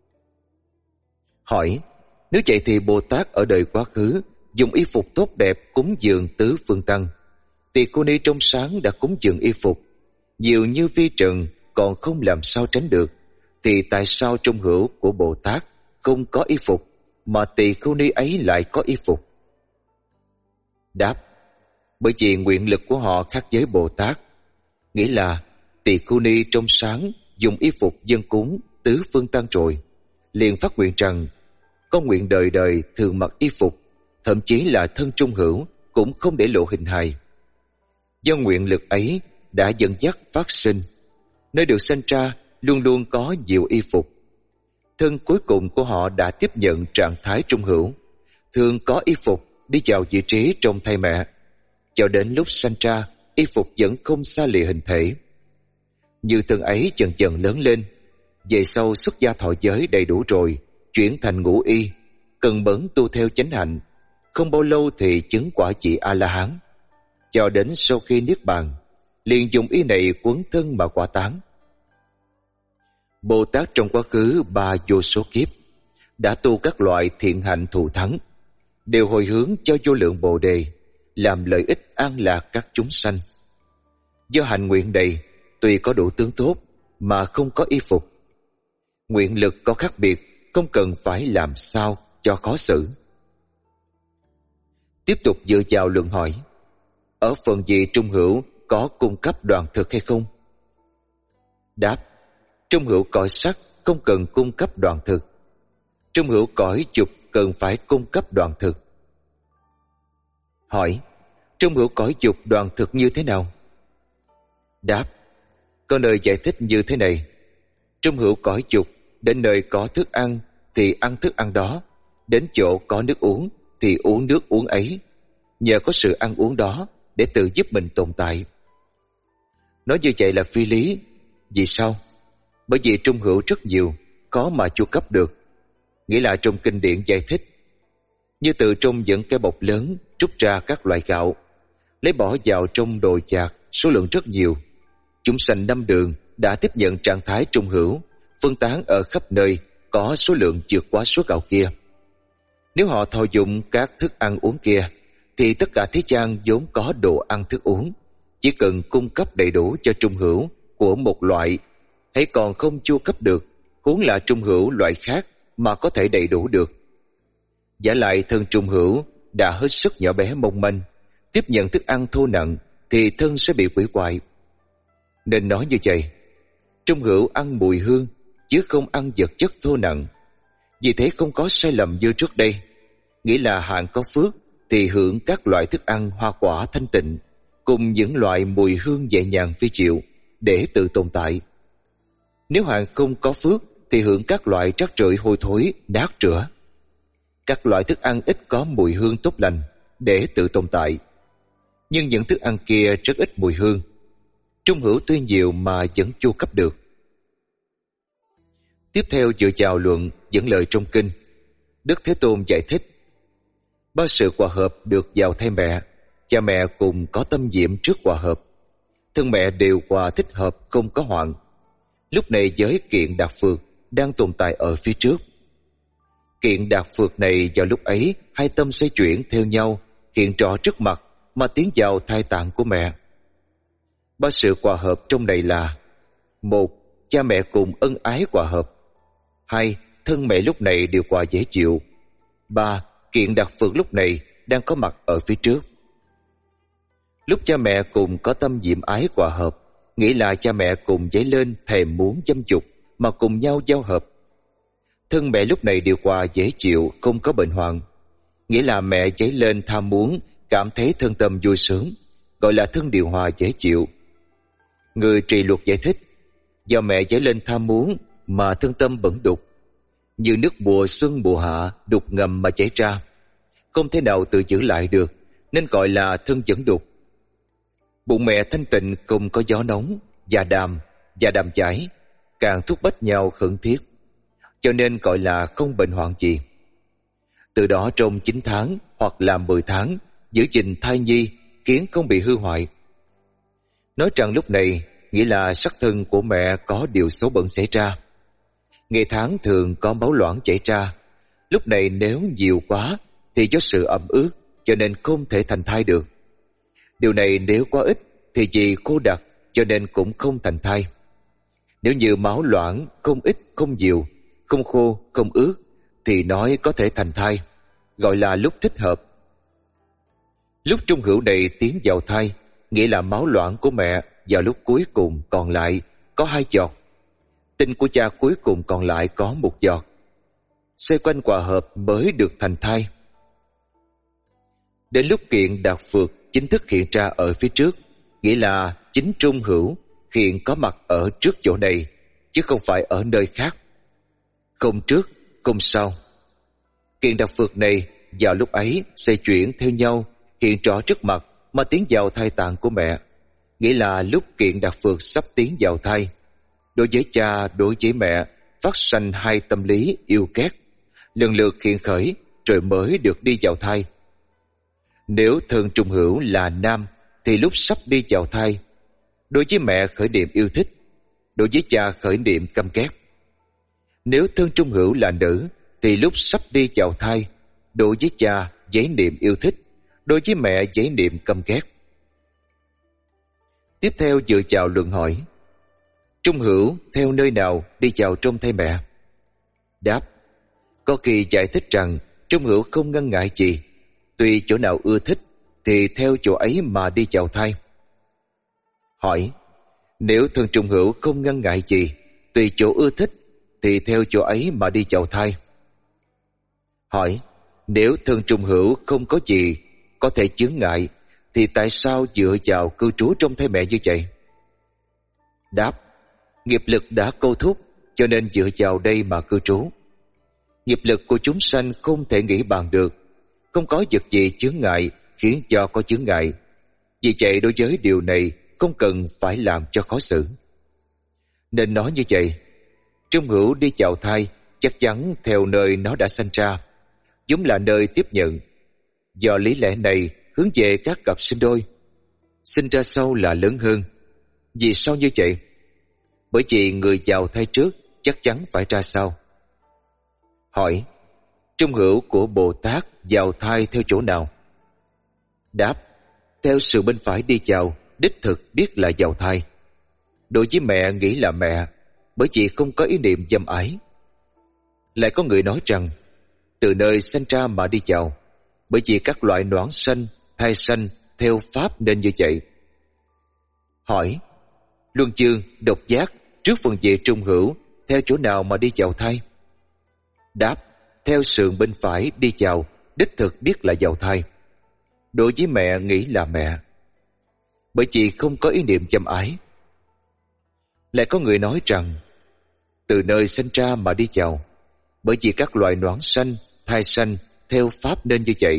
Hỏi: nếu vậy thì Bồ Tát ở đời quá khứ dùng y phục tốt đẹp cúng dường tứ phương tăng, Tỳ Khưu Ni trong sáng đã cúng dường y phục nhiều như vi trần còn không làm sao tránh được, thì tại sao trung hữu của Bồ Tát không có y phục mà Tỳ Khưu Ni ấy lại có y phục? Đáp: bởi vì nguyện lực của họ khác với Bồ Tát, nghĩa là Tỳ Khưu Ni trong sáng dùng y phục dâng cúng tứ phương tăng rồi, liền phát nguyện rằng con nguyện đời đời thường mặc y phục, thậm chí là thân trung hữu cũng không để lộ hình hài. Do nguyện lực ấy đã dẫn dắt phát sinh, nơi được sanh ra luôn luôn có nhiều y phục. Thân cuối cùng của họ đã tiếp nhận trạng thái trung hữu, thường có y phục đi vào vị trí trong thai mẹ, cho đến lúc sanh ra y phục vẫn không xa lìa hình thể. Như thân ấy dần dần lớn lên, về sau xuất gia thọ giới đầy đủ rồi, chuyển thành ngũ y, cần mẫn tu theo chánh hạnh, không bao lâu thì chứng quả vị A-la-hán. Cho đến sau khi niết bàn, liền dùng y này quấn thân mà quả tán. Bồ Tát trong quá khứ ba vô số kiếp đã tu các loại thiện hạnh thù thắng, đều hồi hướng cho vô lượng Bồ Đề, làm lợi ích an lạc các chúng sanh. Do hành nguyện này, tuy có đủ tướng tốt mà không có y phục. Nguyện lực có khác biệt, không cần phải làm sao cho khó xử. Tiếp tục dựa vào luận hỏi: ở phần vị trung hữu có cung cấp đoàn thực hay không? Đáp: trung hữu cõi sắc không cần cung cấp đoàn thực, trung hữu cõi dục cần phải cung cấp đoàn thực. Hỏi: trung hữu cõi dục đoàn thực như thế nào? Đáp: có nơi giải thích như thế này: trung hữu cõi dục đến nơi có thức ăn thì ăn thức ăn đó, đến chỗ có nước uống thì uống nước uống ấy, nhờ có sự ăn uống đó để tự giúp mình tồn tại. Nói như vậy là phi lý. Vì sao? Bởi vì trung hữu rất nhiều, khó mà chu cấp được. Nghĩa là trong kinh điển giải thích, như từ trong những cái bọc lớn trút ra các loại gạo, lấy bỏ vào trong đồ chạc số lượng rất nhiều. Chúng sanh năm đường đã tiếp nhận trạng thái trung hữu, phân tán ở khắp nơi, có số lượng vượt quá số gạo kia. Nếu họ thọ dụng các thức ăn uống kia, thì tất cả thế gian vốn có đồ ăn thức uống, chỉ cần cung cấp đầy đủ cho trung hữu của một loại, hãy còn không chu cấp được, huống là trung hữu loại khác mà có thể đầy đủ được. Giả lại thân trung hữu đã hết sức nhỏ bé mong manh, tiếp nhận thức ăn thô nặng thì thân sẽ bị hủy hoại. Nên nói như vậy, trung hữu ăn mùi hương chứ không ăn vật chất thô nặng. Vì thế không có sai lầm như trước đây, nghĩa là hạng có phước thì hưởng các loại thức ăn hoa quả thanh tịnh cùng những loại mùi hương nhẹ nhàng phi diệu để tự tồn tại. Nếu hạng không có phước thì hưởng các loại rác rưởi hôi thối nát rửa, các loại thức ăn ít có mùi hương tốt lành để tự tồn tại. Nhưng những thức ăn kia rất ít mùi hương, trung hữu tuy nhiều mà vẫn chu cấp được. Tiếp theo dựa vào luận dẫn lời trong kinh, Đức Thế Tôn giải thích: Ba sự hòa hợp được vào thai mẹ, cha mẹ cùng có tâm diệm trước hòa hợp. Thân mẹ đều hòa thích hợp, không có hoạn. Lúc này giới kiện đạt phược đang tồn tại ở phía trước. Kiện đạt phược này vào lúc ấy hai tâm xoay chuyển theo nhau, hiện rõ trước mặt mà tiến vào thai tạng của mẹ. Ba sự hòa hợp trong này là: một, cha mẹ cùng ân ái hòa hợp. Hai, thân mẹ lúc này đều hòa dễ chịu. Ba, kiện đạt phược lúc này đang có mặt ở phía trước. Lúc cha mẹ cùng có tâm diệm ái hòa hợp, nghĩa là cha mẹ cùng dấy lên thèm muốn dâm dục mà cùng nhau giao hợp. Thân mẹ lúc này điều hòa dễ chịu, không có bệnh hoạn, nghĩa là mẹ dấy lên tham muốn, cảm thấy thân tâm vui sướng, gọi là thân điều hòa dễ chịu. Người trì luật giải thích, do mẹ dấy lên tham muốn mà thân tâm bẩn đục, như nước mùa xuân mùa hạ đục ngầm mà chảy ra, không thể nào tự giữ lại được, nên gọi là thân dẫn đục. Bụng mẹ thanh tịnh, không có gió nóng, và đàm, và đàm chảy, càng thúc bách nhau khẩn thiết, cho nên gọi là không bệnh hoạn gì. Từ đó trong chín tháng hoặc là mười tháng giữ gìn thai nhi, khiến không bị hư hoại. Nói rằng lúc này nghĩa là sắc thân của mẹ có điều xấu bẩn xảy ra. Ngày tháng thường có máu loãng chảy ra, lúc này nếu nhiều quá thì do sự ẩm ướt, cho nên không thể thành thai được. Điều này nếu quá ít thì vì khô đặc, cho nên cũng không thành thai. Nếu như máu loãng không ít không nhiều, không khô không ướt, thì nói có thể thành thai, gọi là lúc thích hợp. Lúc trung hữu này tiến vào thai, nghĩa là máu loãng của mẹ vào lúc cuối cùng còn lại có hai giọt, tinh của cha cuối cùng còn lại có một giọt, xoay quanh hòa hợp mới được thành thai. Đến lúc kiện đạt phược chính thức hiện ra ở phía trước, nghĩa là chính trung hữu hiện có mặt ở trước chỗ này, chứ không phải ở nơi khác. Không trước, không sau. Kiện đạt phược này vào lúc ấy xoay chuyển theo nhau, hiện rõ trước mặt mà tiến vào thai tạng của mẹ, nghĩa là lúc kiện đạt phược sắp tiến vào thai. Đối với cha, đối với mẹ phát sanh hai tâm lý yêu ghét, lần lượt hiện khởi rồi mới được đi vào thai. Nếu thân trung hữu là nam thì lúc sắp đi vào thai, đối với mẹ khởi niệm yêu thích, đối với cha khởi niệm căm ghét. Nếu thân trung hữu là nữ thì lúc sắp đi vào thai, đối với cha giấy niệm yêu thích, đối với mẹ giấy niệm căm ghét. Tiếp theo dựa vào luận hỏi: trung hữu theo nơi nào đi vào trong thai mẹ? Đáp: có khi giải thích rằng trung hữu không ngăn ngại gì, tùy chỗ nào ưa thích thì theo chỗ ấy mà đi vào thai. Hỏi: nếu thân trung hữu không ngăn ngại gì, tùy chỗ ưa thích thì theo chỗ ấy mà đi vào thai. Hỏi: nếu thân trung hữu không có gì có thể chướng ngại, thì tại sao dựa vào cư trú trong thai mẹ như vậy? Đáp: nghiệp lực đã câu thúc, cho nên dựa vào đây mà cư trú. Nghiệp lực của chúng sanh không thể nghĩ bàn được, không có vật gì chướng ngại khiến cho có chướng ngại. Vì vậy đối với điều này không cần phải làm cho khó xử. Nên nói như vậy, trung hữu đi vào thai chắc chắn theo nơi nó đã sanh ra, giống là nơi tiếp nhận. Do lý lẽ này hướng về các cặp sinh đôi, sinh ra sau là lớn hơn. Vì sao như vậy? Bởi vì người vào thai trước chắc chắn phải ra sau. Hỏi: trung hữu của Bồ Tát vào thai theo chỗ nào? Đáp: theo sự bên phải đi vào, đích thực biết là vào thai. Đối với mẹ nghĩ là mẹ, bởi vì không có ý niệm dâm ái. Lại có người nói rằng từ nơi sanh ra mà đi vào, bởi vì các loại noãn sanh, thai sanh theo pháp nên như vậy. Hỏi: luân chương, độc giác trước phần về trung hữu theo chỗ nào mà đi vào thai? Đáp: theo sườn bên phải đi vào, đích thực biết là vào thai. Đối với mẹ nghĩ là mẹ, bởi vì không có ý niệm dâm ái. Lại có người nói rằng từ nơi sanh ra mà đi vào, bởi vì các loài noãn sanh, thai sanh theo pháp nên như vậy.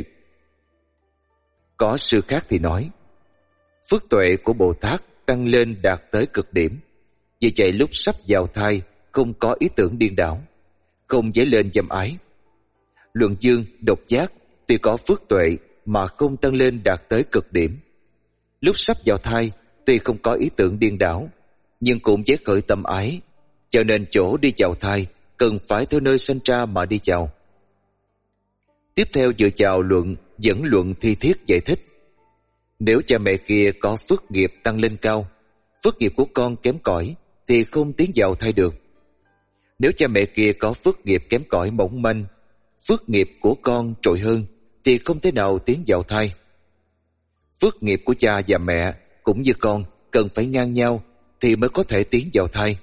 Có sư khác thì nói phước tuệ của Bồ Tát tăng lên đạt tới cực điểm, vì vậy lúc sắp vào thai không có ý tưởng điên đảo, không dấy lên dâm ái. Luận dương, độc giác tuy có phước tuệ mà không tăng lên đạt tới cực điểm. Lúc sắp vào thai, tuy không có ý tưởng điên đảo, nhưng cũng dễ khởi tâm ái, cho nên chỗ đi vào thai cần phải theo nơi sanh ra mà đi vào. Tiếp theo dựa vào luận dẫn luận thi thiết giải thích. Nếu cha mẹ kia có phước nghiệp tăng lên cao, phước nghiệp của con kém cỏi thì không tiến vào thai được. Nếu cha mẹ kia có phước nghiệp kém cỏi mỏng manh, phước nghiệp của con trội hơn thì không thể nào tiến vào thai. Phước nghiệp của cha và mẹ cũng như con cần phải ngang nhau thì mới có thể tiến vào thai.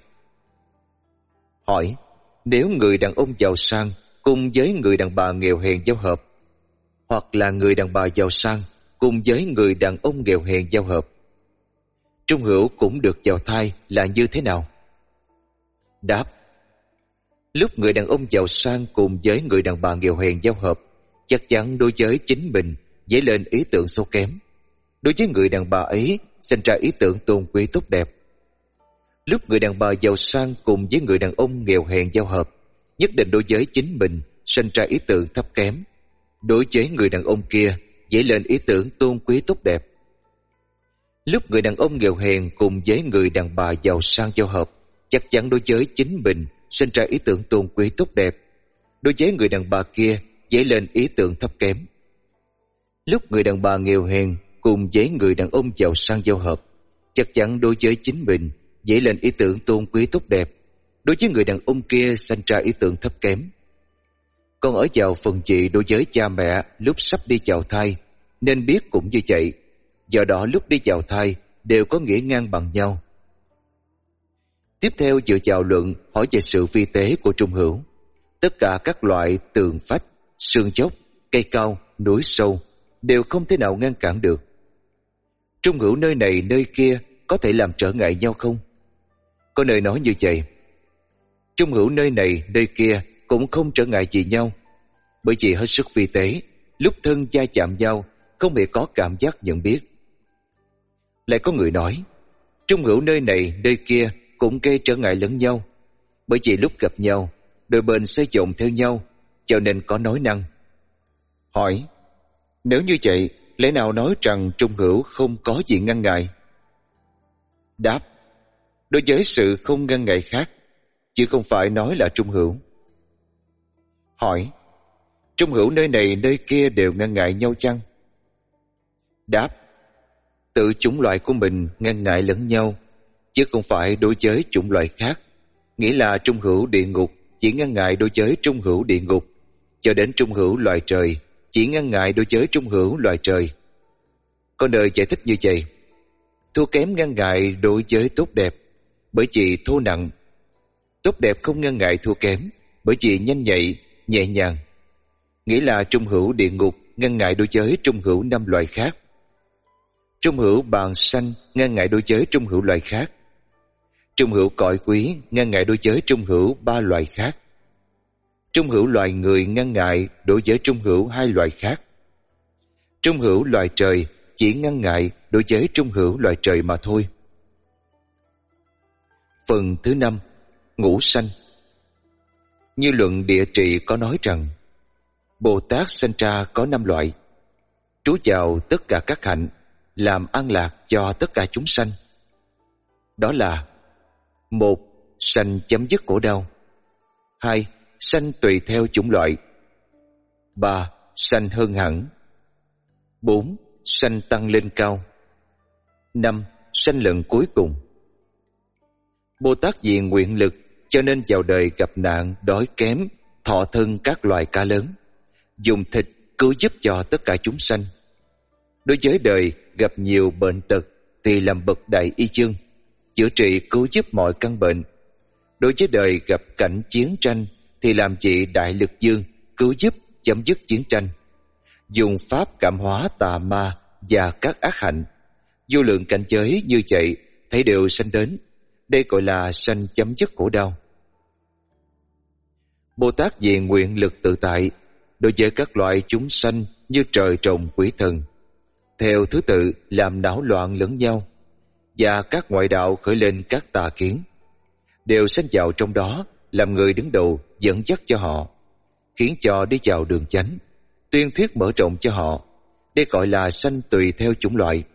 Hỏi, nếu người đàn ông giàu sang cùng với người đàn bà nghèo hèn giao hợp, hoặc là người đàn bà giàu sang cùng với người đàn ông nghèo hèn giao hợp, trung hữu cũng được vào thai là như thế nào? Đáp, lúc người đàn ông giàu sang cùng với người đàn bà nghèo hèn giao hợp, chắc chắn đối với chính mình dấy lên ý tưởng xấu kém. Đối với người đàn bà ấy sinh ra ý tưởng tôn quý tốt đẹp. Lúc người đàn bà giàu sang cùng với người đàn ông nghèo hèn giao hợp, nhất định đối với chính mình sinh ra ý tưởng thấp kém. Đối với người đàn ông kia dấy lên ý tưởng tôn quý tốt đẹp. Lúc người đàn ông nghèo hèn cùng với người đàn bà giàu sang giao hợp, chắc chắn đối với chính mình sinh ra ý tưởng tôn quý tốt đẹp. Đối với người đàn bà kia dấy lên ý tưởng thấp kém. Lúc người đàn bà nghèo hèn cùng với người đàn ông giàu sang giao hợp, chắc chắn đối với chính mình dấy lên ý tưởng tôn quý tốt đẹp. Đối với người đàn ông kia sinh ra ý tưởng thấp kém. Còn ở vào phần chị đối với cha mẹ lúc sắp đi vào thai, nên biết cũng như vậy. Do đó lúc đi vào thai đều có nghĩa ngang bằng nhau. Tiếp theo dựa vào luận hỏi về sự vi tế của trung hữu. Tất cả các loại tường phách, sườn dốc, cây cao, núi sâu đều không thể nào ngăn cản được. Trung hữu nơi này nơi kia có thể làm trở ngại nhau không? Có nơi nói như vậy. Trung hữu nơi này nơi kia cũng không trở ngại gì nhau, bởi vì hết sức vi tế, lúc thân da chạm nhau không hề có cảm giác nhận biết. Lại có người nói, trung hữu nơi này nơi kia cũng gây trở ngại lẫn nhau, bởi vì lúc gặp nhau, đôi bên xoay vòng theo nhau, cho nên có nói năng. Hỏi, nếu như vậy, lẽ nào nói rằng trung hữu không có gì ngăn ngại? Đáp, đối với sự không ngăn ngại khác, chứ không phải nói là trung hữu. Hỏi, trung hữu nơi này nơi kia đều ngăn ngại nhau chăng? Đáp, tự chủng loại của mình ngăn ngại lẫn nhau, chứ không phải đối với chủng loại khác. Nghĩa là trung hữu địa ngục chỉ ngăn ngại đối với trung hữu địa ngục, cho đến trung hữu loài trời chỉ ngăn ngại đối với trung hữu loài trời. Có nơi giải thích như vậy. Thua kém ngăn ngại đối với tốt đẹp, bởi vì thô nặng. Tốt đẹp không ngăn ngại thua kém, bởi vì nhanh nhạy, nhẹ nhàng. Nghĩa là trung hữu địa ngục ngăn ngại đối với trung hữu năm loài khác. Trung hữu bàn sanh ngăn ngại đối với trung hữu loài khác. Trung hữu cõi quý ngăn ngại đối với trung hữu ba loài khác. Trung hữu loài người ngăn ngại đối với trung hữu hai loài khác. Trung hữu loài trời chỉ ngăn ngại đối với trung hữu loài trời mà thôi. Phần thứ năm, ngũ sanh. Như luận địa trị có nói rằng, Bồ Tát sanh ra có năm loại, trú vào tất cả các hạnh, làm an lạc cho tất cả chúng sanh. Đó là: một. Sanh chấm dứt khổ đau. Hai. Sanh tùy theo chủng loại. Ba. Sanh hơn hẳn. Bốn. Sanh tăng lên cao. Năm. Sanh lần cuối cùng. Bồ Tát vì nguyện lực cho nên vào đời gặp nạn đói kém, thọ thân các loài cá lớn, dùng thịt cứu giúp cho tất cả chúng sanh. Đối với đời gặp nhiều bệnh tật thì làm bậc đại y dương, chữa trị cứu giúp mọi căn bệnh. Đối với đời gặp cảnh chiến tranh thì làm vị đại lực dương, cứu giúp chấm dứt chiến tranh, dùng pháp cảm hóa tà ma và các ác hạnh. Vô lượng cảnh giới như vậy thấy đều sanh đến. Đây gọi là sanh chấm dứt khổ đau. Bồ Tát vì nguyện lực tự tại đối với các loại chúng sanh như trời trồng quỷ thần, theo thứ tự làm náo loạn lẫn nhau, và các ngoại đạo khởi lên các tà kiến, đều sanh vào trong đó làm người đứng đầu dẫn dắt cho họ, khiến cho đi vào đường chánh, tuyên thuyết mở rộng cho họ. Đây gọi là sanh tùy theo chủng loại.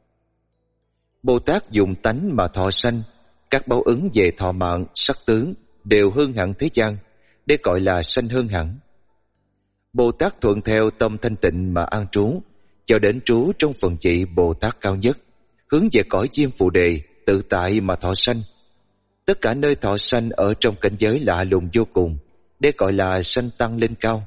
Bồ Tát dùng tánh mà thọ sanh, các báo ứng về thọ mạng, sắc tướng đều hơn hẳn thế gian. Đây gọi là sanh hơn hẳn. Bồ Tát thuận theo tâm thanh tịnh mà an trú, cho đến trú trong phần vị Bồ Tát cao nhất, hướng về cõi Diêm Phù Đề, tự tại mà thọ sanh. Tất cả nơi thọ sanh ở trong cảnh giới lạ lùng vô cùng, đây gọi là sanh tăng lên cao.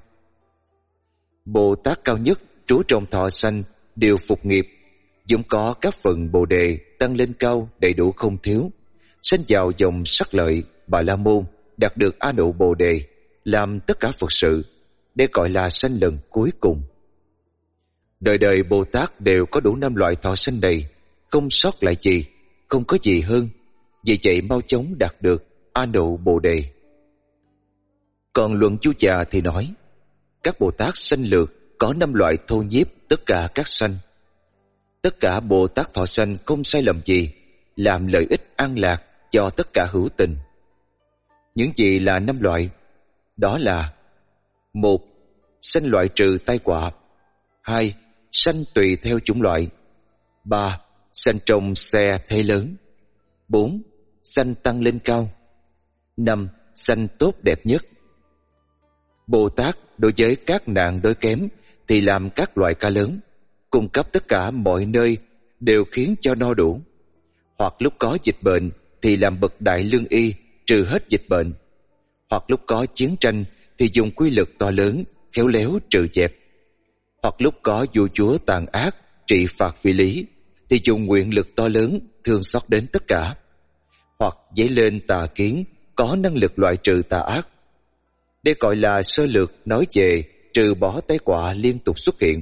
Bồ Tát cao nhất trú trong thọ sanh đều phục nghiệp, dũng có các phần Bồ Đề tăng lên cao đầy đủ không thiếu, sanh vào dòng sắc lợi Bà La Môn, đạt được A Nụ Bồ Đề, làm tất cả Phật sự. Đây gọi là sanh lần cuối cùng. Đời đời Bồ Tát đều có đủ năm loại thọ sanh này, không sót lại gì, không có gì hơn. Vì vậy mau chóng đạt được A Nụ Bồ Đề. Còn luận Chu Già thì nói, các Bồ Tát sanh lược có năm loại thô nhiếp tất cả các sanh. Tất cả Bồ Tát thọ sanh không sai lầm gì, làm lợi ích an lạc cho tất cả hữu tình. Những gì là năm loại? Đó là: một. Sanh loại trừ tai họa. Hai. Sanh tùy theo chủng loại. Ba. Sanh trong xe thế lớn. Bốn. Sanh tăng lên cao. Năm. Sanh tốt đẹp nhất. Bồ Tát đối với các nạn đói kém thì làm các loại ca lớn, cung cấp tất cả mọi nơi, đều khiến cho no đủ. Hoặc lúc có dịch bệnh thì làm bậc đại lương y, trừ hết dịch bệnh. Hoặc lúc có chiến tranh thì dùng quy lực to lớn, khéo léo trừ dẹp. Hoặc lúc có vua chúa tàn ác, trị phạt vì lý, thì dùng nguyện lực to lớn, thương xót đến tất cả. Hoặc dấy lên tà kiến, có năng lực loại trừ tà ác. Đây gọi là sơ lược nói về trừ bỏ tai họa liên tục xuất hiện.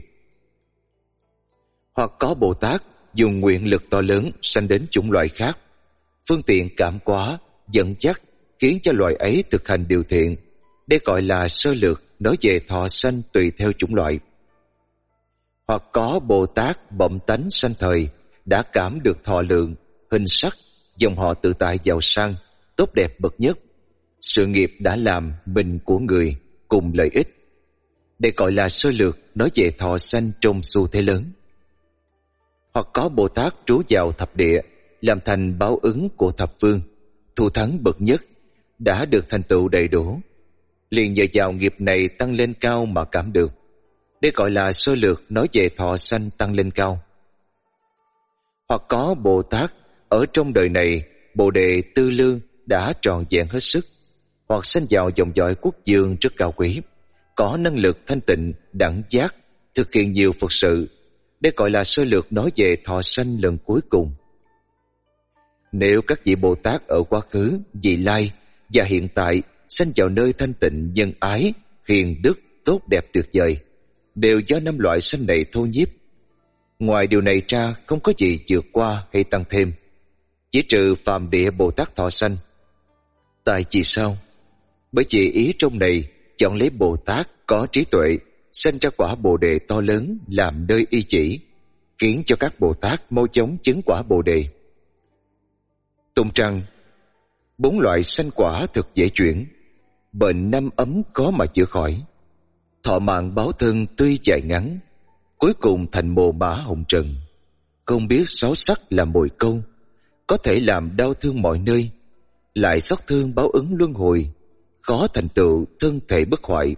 Hoặc có Bồ Tát dùng nguyện lực to lớn sanh đến chủng loại khác, phương tiện cảm hóa, dẫn dắt, khiến cho loài ấy thực hành điều thiện. Đây gọi là sơ lược nói về thọ sanh tùy theo chủng loại. Hoặc có Bồ Tát bẩm tánh sanh thời, đã cảm được thọ lượng, hình sắc, dòng họ tự tại giàu sang, tốt đẹp bậc nhất. Sự nghiệp đã làm mình của người, cùng lợi ích. Đây gọi là sơ lược nói về thọ sanh trong xu thế lớn. Hoặc có Bồ Tát trú vào thập địa, làm thành báo ứng của thập phương, thù thắng bậc nhất, đã được thành tựu đầy đủ, liền nhờ vào nghiệp này tăng lên cao mà cảm được. Đây gọi là sơ lược nói về thọ sanh tăng lên cao. Hoặc có Bồ Tát ở trong đời này, Bồ Đề tư lương đã tròn vẹn hết sức, hoặc sanh vào dòng dõi quốc dương rất cao quý, có năng lực thanh tịnh, đẳng giác, thực hiện nhiều Phật sự. Đây gọi là sơ lược nói về thọ sanh lần cuối cùng. Nếu các vị Bồ Tát ở quá khứ, vị lai và hiện tại sanh vào nơi thanh tịnh, nhân ái, hiền đức, tốt đẹp tuyệt vời, đều do năm loại sanh này thô nhiếp. Ngoài điều này ra không có gì vượt qua hay tăng thêm, chỉ trừ phàm địa Bồ Tát thọ sanh. Tại vì sao? Bởi vì ý trong này chọn lấy Bồ Tát có trí tuệ, sanh ra quả Bồ Đề to lớn làm nơi y chỉ, khiến cho các Bồ Tát mau chóng chứng quả Bồ Đề. Tôn trăng, bốn loại sanh quả thực dễ chuyển, bệnh năm ấm khó mà chữa khỏi, thọ mạng báo thân tuy dài ngắn, cuối cùng thành mồ mã hồng trần, không biết sáu sắc là mồi câu, có thể làm đau thương mọi nơi, lại xót thương báo ứng luân hồi, khó thành tựu thân thể bất hoại.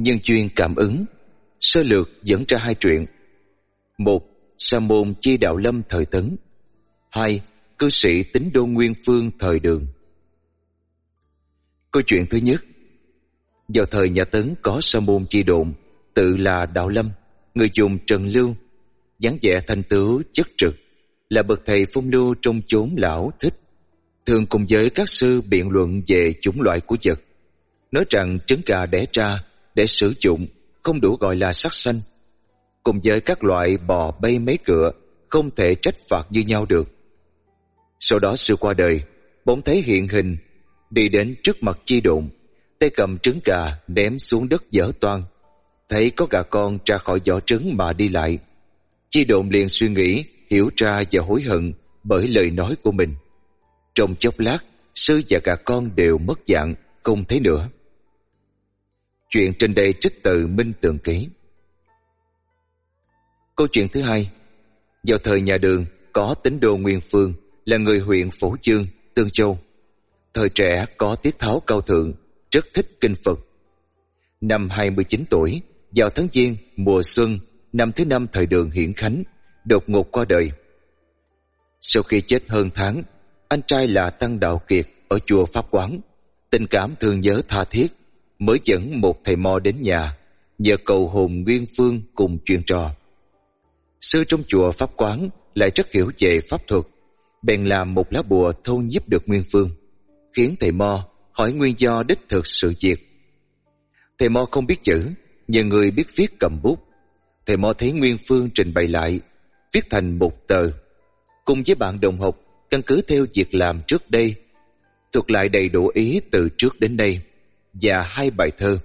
Nhân duyên cảm ứng, sơ lược dẫn ra hai chuyện. Một, sa môn Chi Đạo Lâm thời Tấn. Hai, cư sĩ Tín Đô Nguyên Phương thời Đường. Câu chuyện thứ nhất. Vào thời nhà Tấn có sa môn Chi Độn, tự là Đạo Lâm, người dùng Trần Lưu, dáng vẻ thanh tửu chất trực, là bậc thầy phong lưu trong chốn lão thích, thường cùng với các sư biện luận về chủng loại của vật, nói rằng trứng gà đẻ ra để sử dụng không đủ gọi là sát sanh, cùng với các loại bò bay mấy cựa không thể trách phạt như nhau được. Sau đó sư qua đời, bỗng thấy hiện hình, đi đến trước mặt Chi Độn, tay cầm trứng gà ném xuống đất dở toang. Thấy có gà con ra khỏi vỏ trứng mà đi lại, Chi Độn liền suy nghĩ, hiểu ra và hối hận bởi lời nói của mình. Trong chốc lát, sư và gà con đều mất dạng, không thấy nữa. Chuyện trên đây trích từ Minh Tường Ký. Câu chuyện thứ hai. Vào thời nhà Đường có Tín Đô Nguyên Phương, là người huyện Phổ Chương, Tương Châu. Thời trẻ có tiết tháo cao thượng, rất thích kinh Phật. Năm hai mươi chín tuổi, vào tháng Giêng mùa xuân, năm thứ năm thời Đường hiển khánh, đột ngột qua đời. Sau khi chết hơn tháng, anh trai là Tăng Đạo Kiệt ở chùa Pháp Quán, tình cảm thương nhớ tha thiết, mới dẫn một thầy mo đến nhà, nhờ cầu hồn Nguyên Phương cùng chuyện trò. Sư trong chùa Pháp Quán lại rất hiểu về pháp thuật, bèn làm một lá bùa thâu nhiếp được Nguyên Phương, khiến thầy mo hỏi nguyên do đích thực sự việc. Thầy mo không biết chữ, nhờ người biết viết cầm bút. Thầy mo thấy Nguyên Phương trình bày lại, viết thành một tờ, cùng với bạn đồng học căn cứ theo việc làm trước đây, thuật lại đầy đủ ý từ trước đến đây, và hai bài thơ.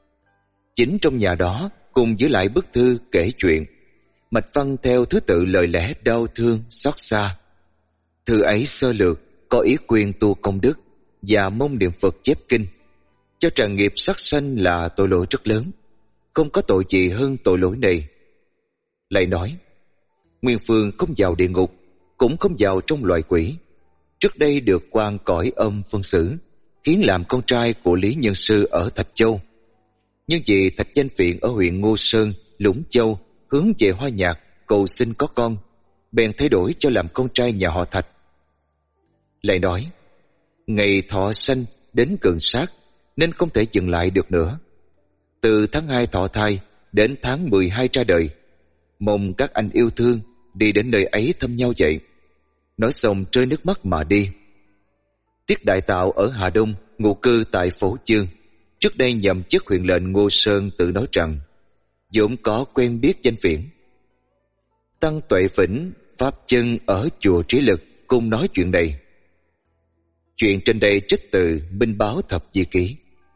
Chính trong nhà đó, cùng với lại bức thư kể chuyện, mạch văn theo thứ tự lời lẽ đau thương xót xa. Thư ấy sơ lược có ý khuyên tu công đức và mong niệm Phật chép kinh, cho tràn nghiệp sát sanh là tội lỗi rất lớn, không có tội gì hơn tội lỗi này. Lại nói, Nguyên Phương không vào địa ngục, cũng không vào trong loài quỷ. Trước đây được quan cõi âm phân xử, khiến làm con trai của Lý Nhân Sư ở Thạch Châu. Nhưng vì Thạch Danh Phiện ở huyện Ngô Sơn, Lũng Châu hướng về Hoa Nhạc cầu xin có con, bèn thay đổi cho làm con trai nhà họ Thạch. Lại nói, ngày thọ sanh đến gần sát nên không thể dừng lại được nữa. Từ tháng hai thọ thai đến tháng mười hai ra đời, mong các anh yêu thương đi đến nơi ấy thăm nhau vậy. Nói xong rơi nước mắt mà đi. Tiết Đại Tạo ở Hà Đông ngụ cư tại Phổ Chương, trước đây nhậm chức huyện lệnh Ngô Sơn, tự nói rằng vốn có quen biết Danh Phiển. Tăng Tuệ Phỉnh, Pháp Chân ở chùa Trí Lực cùng nói chuyện này. Chuyện trên đây trích từ Minh Báo Thập Di Ký.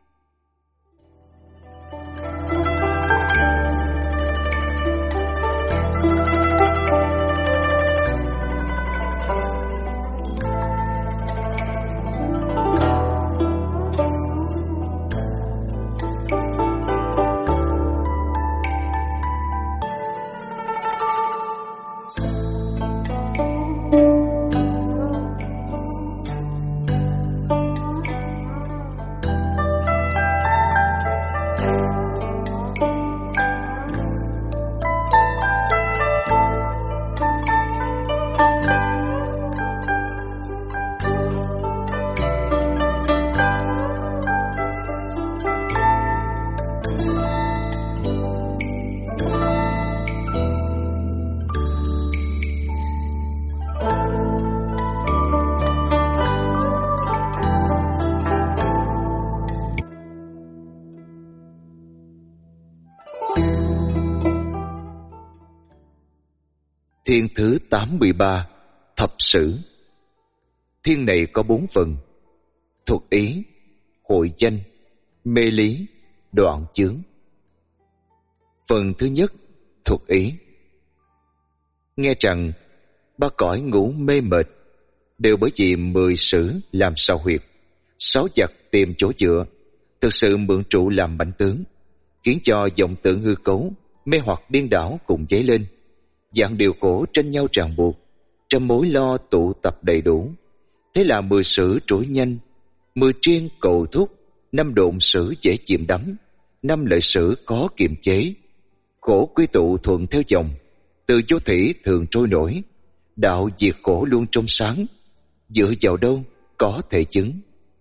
Thiên thứ tám mươi ba, Thập Sử. Thiên này có bốn phần: thuật ý, hội danh, mê lý, đoạn chướng. Phần thứ nhất, thuật ý. Nghe rằng ba cõi ngủ mê mệt đều bởi vì mười sử làm sao huyệt, sáu giặc tìm chỗ dựa, thực sự mượn trụ làm bảnh tướng, khiến cho vọng tưởng hư cấu, mê hoặc điên đảo cùng dấy lên, dạng điều khổ tranh nhau ràng buộc, trăm mối lo tụ tập đầy đủ. Thế là mười sử trỗi nhanh, mười triên cầu thúc, năm độn sử dễ chìm đắm, năm lợi sử khó kiềm chế, khổ quy tụ thuận theo dòng, từ vô thủy thường trôi nổi, đạo diệt khổ luôn trong sáng, dựa vào đâu có thể chứng.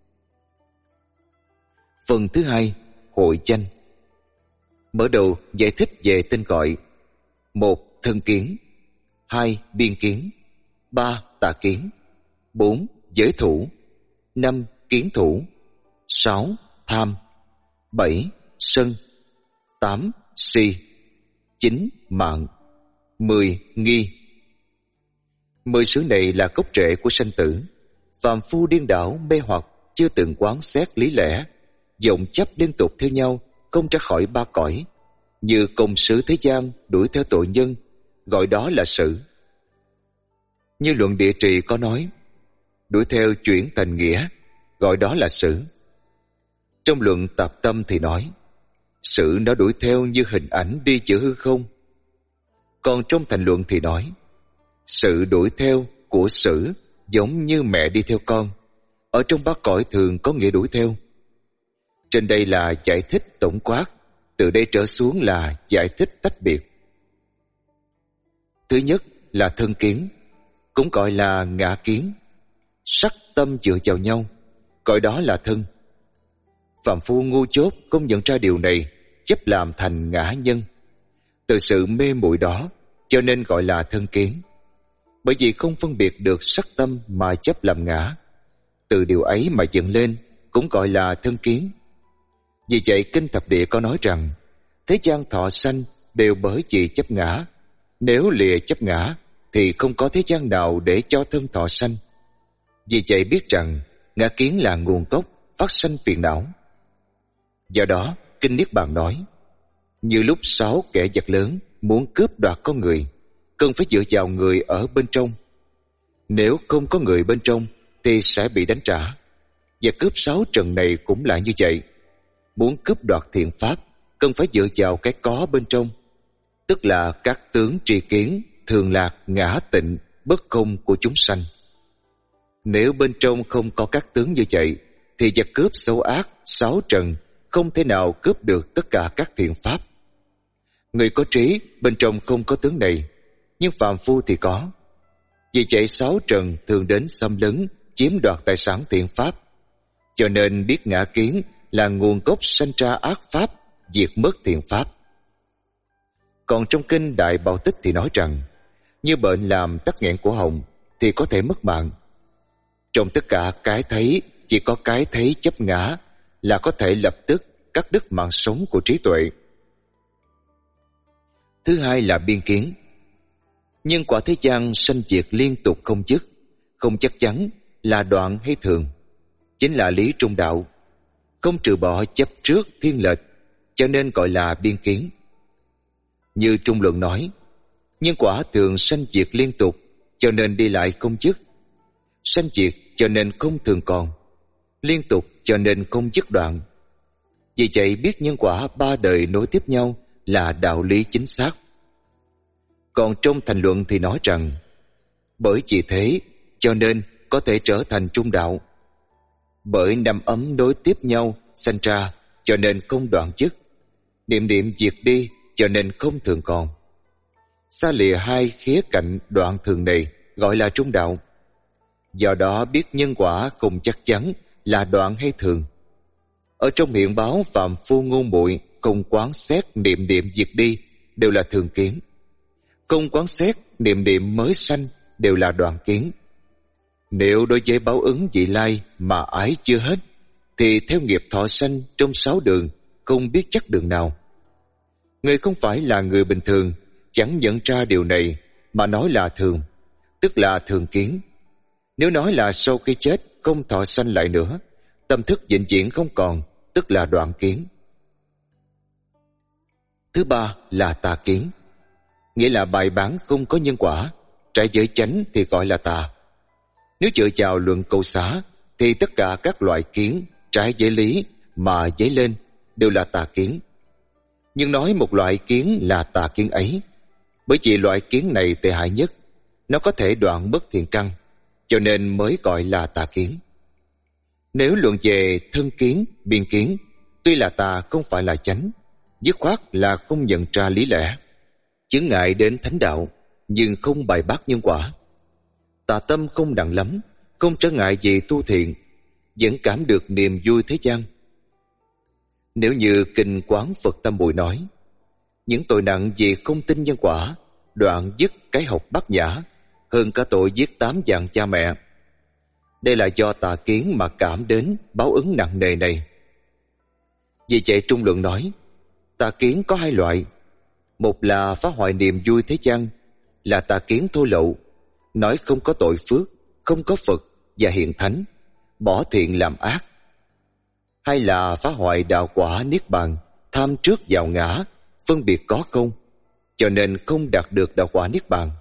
Phần thứ hai, hội danh. Mở đầu giải thích về tên gọi. Một, thân kiến. Hai, biên kiến. Ba, tà kiến. Bốn, giới thủ. Năm, kiến thủ. Sáu, tham. Bảy, sân. Tám, si. Chín, mạng. Mười, nghi. Mười xứ này là gốc rễ của sanh tử. Phàm phu điên đảo mê hoặc, chưa từng quán xét lý lẽ, vọng chấp liên tục theo nhau, không ra khỏi ba cõi, như công xứ thế gian đuổi theo tội nhân, gọi đó là sử. Như luận địa trì có nói, đuổi theo chuyển thành nghĩa, gọi đó là sử. Trong luận tạp tâm thì nói, sử nó đuổi theo như hình ảnh đi giữa hư không. Còn trong thành luận thì nói, sự đuổi theo của sử giống như mẹ đi theo con, ở trong ba cõi thường có nghĩa đuổi theo. Trên đây là giải thích tổng quát, từ đây trở xuống là giải thích tách biệt. Thứ nhất là thân kiến, cũng gọi là ngã kiến. Sắc tâm dựa vào nhau, gọi đó là thân. Phàm phu ngu dốt không nhận ra điều này, chấp làm thành ngã nhân. Từ sự mê muội đó cho nên gọi là thân kiến. Bởi vì không phân biệt được sắc tâm mà chấp làm ngã, từ điều ấy mà dựng lên cũng gọi là thân kiến. Vì vậy Kinh Thập Địa có nói rằng, thế gian thọ sanh đều bởi vì chấp ngã. Nếu lìa chấp ngã thì không có thế gian nào để cho thân thọ sanh. Vì vậy biết rằng ngã kiến là nguồn gốc phát sanh phiền não. Do đó Kinh Niết Bàn nói, như lúc sáu kẻ giặc lớn muốn cướp đoạt con người, cần phải dựa vào người ở bên trong. Nếu không có người bên trong thì sẽ bị đánh trả. Và cướp sáu trần này cũng là như vậy. Muốn cướp đoạt thiện pháp, cần phải dựa vào cái có bên trong, tức là các tướng tri kiến, thường lạc, ngã tịnh, bất không của chúng sanh. Nếu bên trong không có các tướng như vậy, thì giặc cướp xấu ác, sáu trần không thể nào cướp được tất cả các thiện pháp. Người có trí bên trong không có tướng này, nhưng phàm phu thì có. Vì vậy sáu trần thường đến xâm lấn, chiếm đoạt tài sản thiện pháp. Cho nên biết ngã kiến là nguồn gốc sanh ra ác pháp, diệt mất thiện pháp. Còn trong Kinh Đại Bảo Tích thì nói rằng, như bệnh làm tắc nghẽn cổ họng thì có thể mất mạng. Trong tất cả cái thấy, chỉ có cái thấy chấp ngã là có thể lập tức cắt đứt mạng sống của trí tuệ. Thứ hai là biên kiến. Nhân quả thế gian sanh diệt liên tục không dứt, không chắc chắn là đoạn hay thường, chính là lý trung đạo, không trừ bỏ chấp trước thiên lệch, cho nên gọi là biên kiến. Như Trung Luận nói, nhân quả thường sanh diệt liên tục, cho nên đi lại không dứt. Sanh diệt cho nên không thường còn, liên tục cho nên không dứt đoạn. Vì vậy biết nhân quả ba đời nối tiếp nhau là đạo lý chính xác. Còn trong thành luận thì nói rằng, bởi vì thế cho nên có thể trở thành trung đạo. Bởi năm ấm nối tiếp nhau sanh ra cho nên không đoạn dứt, niệm niệm diệt đi cho nên không thường còn. Xa lìa hai khía cạnh đoạn thường này gọi là trung đạo. Do đó biết nhân quả không chắc chắn là đoạn hay thường. Ở trong hiện báo phạm phu ngu muội không quán xét niệm niệm diệt đi đều là thường kiến. Không quán xét niệm niệm mới sanh đều là đoạn kiến. Nếu đối với báo ứng vị lai mà ái chưa hết, thì theo nghiệp thọ sanh trong sáu đường không biết chắc đường nào. Người không phải là người bình thường, chẳng nhận ra điều này mà nói là thường, tức là thường kiến. Nếu nói là sau khi chết không thọ sanh lại nữa, tâm thức vĩnh viễn không còn, tức là đoạn kiến. Thứ ba là tà kiến, nghĩa là bài bản không có nhân quả, trái với chánh thì gọi là tà. Nếu dựa vào luận câu xá thì tất cả các loại kiến trái với lý mà dấy lên đều là tà kiến. Nhưng nói một loại kiến là tà kiến ấy, bởi vì loại kiến này tệ hại nhất, nó có thể đoạn mất thiện căn, cho nên mới gọi là tà kiến. Nếu luận về thân kiến, biên kiến Tuy là tà không phải là chánh, dứt khoát là không nhận ra lý lẽ, chướng ngại đến thánh đạo, nhưng không bài bác nhân quả. Tà tâm không nặng lắm, không trở ngại gì tu thiện, vẫn cảm được niềm vui thế gian. Nếu như kinh Quán Phật Tam Bụi nói, những tội nặng vì không tin nhân quả, đoạn dứt cái học bát nhã, hơn cả tội giết tám vạn cha mẹ. Đây là do tà kiến mà cảm đến báo ứng nặng nề này. Vì vậy Trung Luận nói, tà kiến có hai loại. Một là phá hoại niềm vui thế gian, là tà kiến thô lậu, nói không có tội phước, không có Phật và hiền thánh, bỏ thiện làm ác. Hay là phá hoại đạo quả niết bàn, tham trước vào ngã, phân biệt có không, cho nên không đạt được đạo quả niết bàn.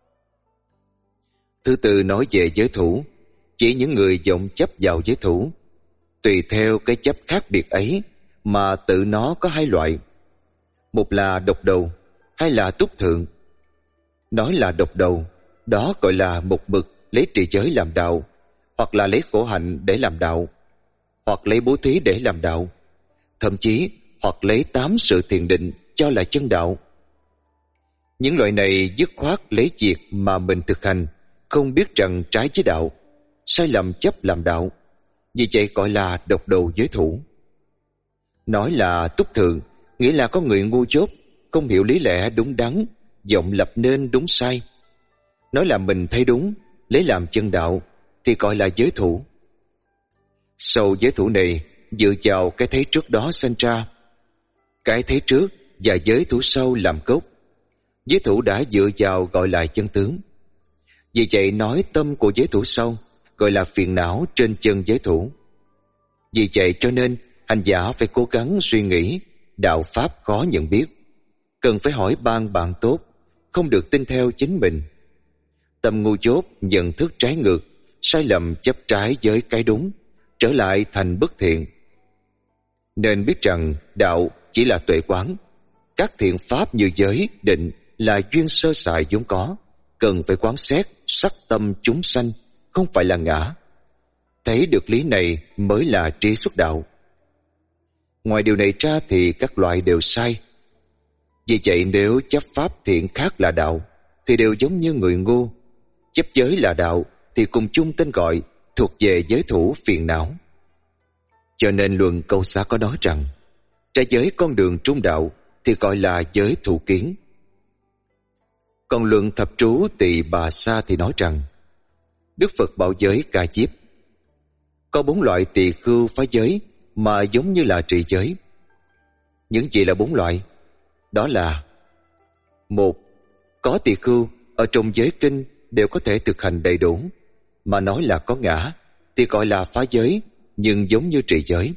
Thứ tư nói về giới thủ, chỉ những người vọng chấp vào giới thủ, tùy theo cái chấp khác biệt ấy mà tự nó có hai loại. Một là độc đầu, hay là túc thượng. Nói là độc đầu, đó gọi là một mực lấy trì giới làm đạo, hoặc là lấy khổ hạnh để làm đạo, hoặc lấy bố thí để làm đạo, thậm chí hoặc lấy tám sự thiền định cho là chân đạo. Những loại này dứt khoát lấy việc mà mình thực hành, không biết rằng trái với đạo, sai lầm chấp làm đạo, vì vậy gọi là độc đầu giới thủ. Nói là túc thượng, nghĩa là có người ngu dốt, không hiểu lý lẽ đúng đắn, vọng lập nên đúng sai. Nói là mình thấy đúng, lấy làm chân đạo, thì gọi là giới thủ. Sau giới thủ này, dựa vào cái thấy trước đó sanh ra. Cái thấy trước và giới thủ sau làm gốc. Giới thủ đã dựa vào gọi là chân tướng. Vì vậy nói tâm của giới thủ sau gọi là phiền não trên chân giới thủ. Vì vậy cho nên hành giả phải cố gắng suy nghĩ, đạo pháp khó nhận biết, cần phải hỏi ban bạn tốt, không được tin theo chính mình. Tâm ngu dốt, nhận thức trái ngược, sai lầm chấp trái với cái đúng, trở lại thành bất thiện. Nên biết rằng đạo chỉ là tuệ quán, các thiện pháp như giới, định là duyên sơ sài vốn có, cần phải quán xét sắc tâm chúng sanh, không phải là ngã. Thấy được lý này mới là trí xuất đạo. Ngoài điều này ra thì các loại đều sai. Vì vậy nếu chấp pháp thiện khác là đạo, thì đều giống như người ngu. Chấp giới là đạo, thì cùng chung tên gọi, thuộc về giới thủ phiền não. Cho nên luận Câu Xá có nói rằng, trái giới con đường trung đạo thì gọi là giới thủ kiến. Còn luận Thập Trú Tỳ Bà Sa thì nói rằng, Đức Phật bảo giới Ca Diếp. Có bốn loại tỳ khưu phá giới mà giống như là trì giới. Những gì là bốn loại? Đó là: một, có tỳ khưu ở trong giới kinh đều có thể thực hành đầy đủ, mà nói là có ngã thì gọi là phá giới, nhưng giống như trì giới.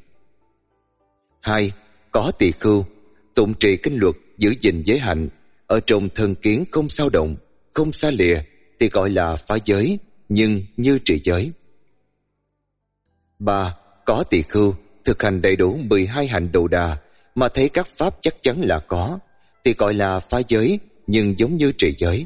Hai, có tỳ khưu tụng trì kinh luật, giữ gìn giới hạnh, ở trong thân kiến không xao động, không xa lìa thì gọi là phá giới, nhưng như trì giới. Ba, có tỳ khưu thực hành đầy đủ mười hai hạnh Đầu Đà, mà thấy các pháp chắc chắn là có thì gọi là phá giới, nhưng giống như trì giới.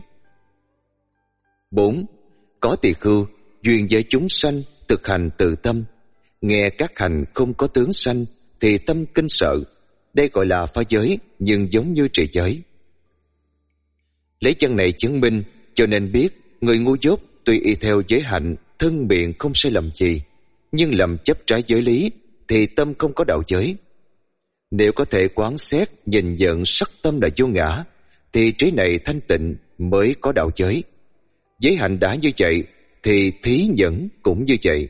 Bốn, có tỳ khưu duyên với chúng sanh thực hành tự tâm, nghe các hành không có tướng sanh thì tâm kinh sợ, đây gọi là phá giới, nhưng giống như trì giới. Lấy chân này chứng minh, cho nên biết người ngu dốt tuy y theo giới hạnh, thân miệng không sai lầm gì, nhưng lầm chấp trái giới lý thì tâm không có đạo giới. Nếu có thể quán xét nhìn nhận sắc tâm là vô ngã, thì trí này thanh tịnh mới có đạo giới. Giới hạnh đã như vậy thì thí nhẫn cũng như vậy.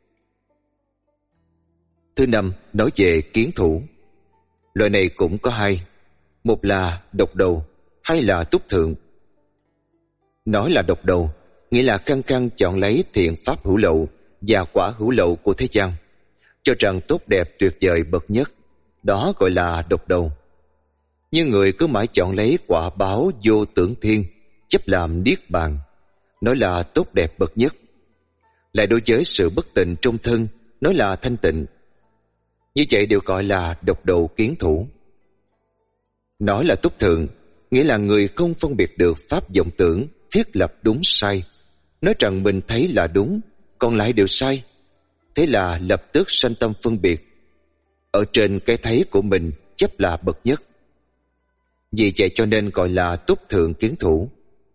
Thứ năm, nói về kiến thủ. Loại này cũng có hai. Một là độc đầu, hai là túc thượng. Nói là độc đầu, nghĩa là khăng khăng chọn lấy thiện pháp hữu lậu và quả hữu lậu của thế gian, cho rằng tốt đẹp tuyệt vời bậc nhất, đó gọi là độc đầu. Nhưng người cứ mãi chọn lấy quả báo vô tưởng thiên, chấp làm niết bàn, nói là tốt đẹp bậc nhất. Lại đối với sự bất tịnh trong thân, nói là thanh tịnh. Như vậy đều gọi là độc đầu kiến thủ. Nói là túc thượng, nghĩa là người không phân biệt được pháp vọng tưởng, thiết lập đúng sai, nói rằng mình thấy là đúng, còn lại đều sai. Thế là lập tức sanh tâm phân biệt. ở trên cái thấy của mình chấp là bậc nhất. Vì vậy cho nên gọi là túc thượng kiến thủ.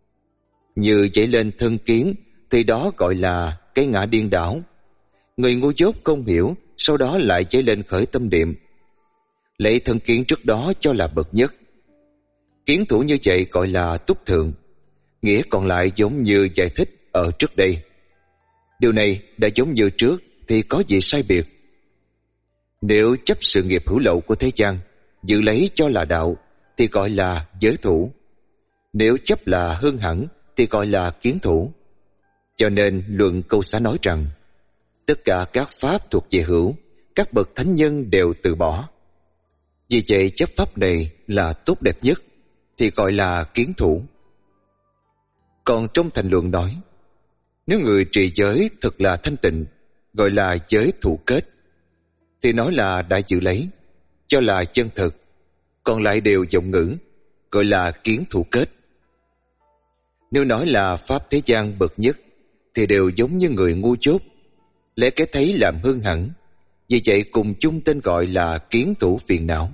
Như dậy lên thân kiến thì đó gọi là cái ngã điên đảo. Người ngu dốt không hiểu, sau đó lại dậy lên khởi tâm niệm, lấy thân kiến trước đó cho là bậc nhất. Kiến thủ như vậy gọi là túc thượng, nghĩa còn lại giống như giải thích ở trước đây. Điều này đã giống như trước thì có gì sai biệt. Nếu chấp sự nghiệp hữu lậu của thế gian, giữ lấy cho là đạo, thì gọi là giới thủ. Nếu chấp là hơn hẳn thì gọi là kiến thủ. Cho nên luận Câu Xá nói rằng tất cả các pháp thuộc về hữu, các bậc thánh nhân đều từ bỏ. Vì vậy chấp pháp này là tốt đẹp nhất, thì gọi là kiến thủ. Còn trong thành luận nói, nếu người trì giới thật là thanh tịnh, gọi là giới thủ kết, thì nói là đã giữ lấy, cho là chân thực, còn lại đều vọng ngữ, gọi là kiến thủ kết. Nếu nói là pháp thế gian bậc nhất, thì đều giống như người ngu dốt, lấy cái thấy làm hư hẳn, vì vậy cùng chung tên gọi là kiến thủ phiền não.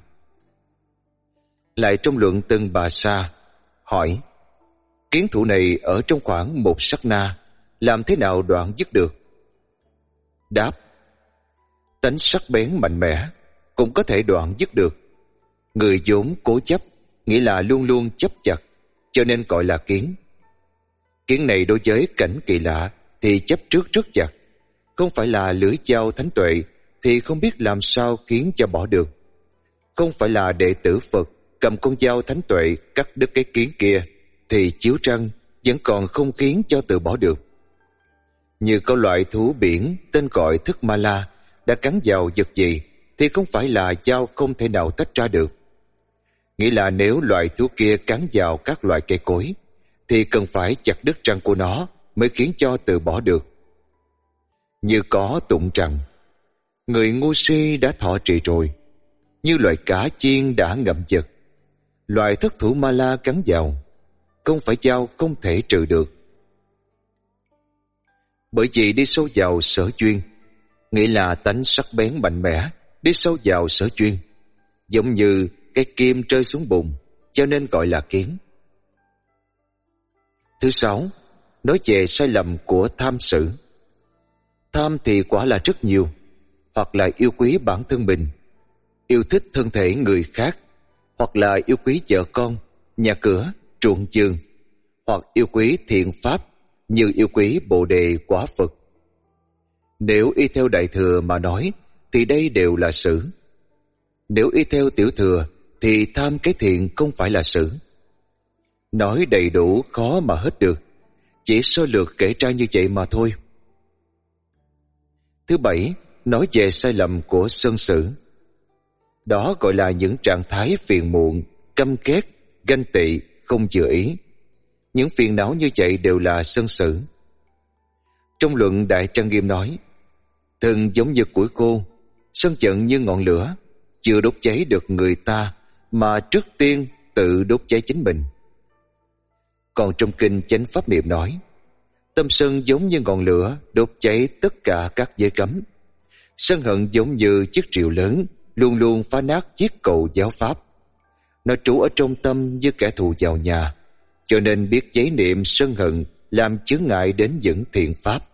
Lại trong luận Tân Bà Sa hỏi, kiến thủ này ở trong khoảng một sát na, làm thế nào đoạn dứt được? Đáp, tánh sắc bén mạnh mẽ cũng có thể đoạn dứt được. Người vốn cố chấp, nghĩa là luôn luôn chấp chặt, cho nên gọi là kiến. Kiến này đối với cảnh kỳ lạ thì chấp trước rất chặt, không phải là lưỡi dao thánh tuệ thì không biết làm sao khiến cho bỏ được. Không phải là đệ tử Phật cầm con dao thánh tuệ cắt đứt cái kiến kia thì chiếu răng vẫn còn không khiến cho từ bỏ được. Như có loại thú biển tên gọi thức ma la đã cắn vào vật gì thì không phải là dao không thể nào tách ra được. Nghĩa là nếu loại thú kia cắn vào các loại cây cối thì cần phải chặt đứt răng của nó mới khiến cho từ bỏ được. Như có tụng rằng, người ngu si đã thọ trì rồi, như loại cá chiên đã ngậm vật, loại thất thủ ma la cắn vào, không phải dao không thể trừ được. Bởi vì đi sâu vào sở chuyên, nghĩa là tánh sắc bén mạnh mẽ, đi sâu vào sở chuyên, giống như cái kim rơi xuống bùn, cho nên gọi là kiến. Thứ sáu, nói về sai lầm của tham sử. Tham thì quả là rất nhiều, hoặc là yêu quý bản thân mình, yêu thích thân thể người khác, hoặc là yêu quý vợ con, nhà cửa, ruộng vườn, hoặc yêu quý thiện pháp như yêu quý Bồ Đề Quả Phật. Nếu y theo Đại Thừa mà nói thì đây đều là sử. Nếu y theo Tiểu Thừa thì tham cái thiện không phải là sử. Nói đầy đủ khó mà hết được, chỉ sơ lược kể ra như vậy mà thôi. Thứ bảy, nói về sai lầm của sân sử. Đó gọi là những trạng thái phiền muộn, căm ghét, ganh tị, không vừa ý. Những phiền não như vậy đều là sân sử. Trong luận Đại Trang Nghiêm nói, thần giống như củi khô, sân giận như ngọn lửa, chưa đốt cháy được người ta mà trước tiên tự đốt cháy chính mình. Còn trong kinh Chánh Pháp Niệm nói, tâm sân giống như ngọn lửa đốt cháy tất cả các giới cấm. Sân hận giống như chiếc rìu lớn luôn luôn phá nát chiếc cầu giáo pháp. Nó trú ở trong tâm như kẻ thù vào nhà, cho nên biết giấy niệm sân hận làm chướng ngại đến những thiện pháp.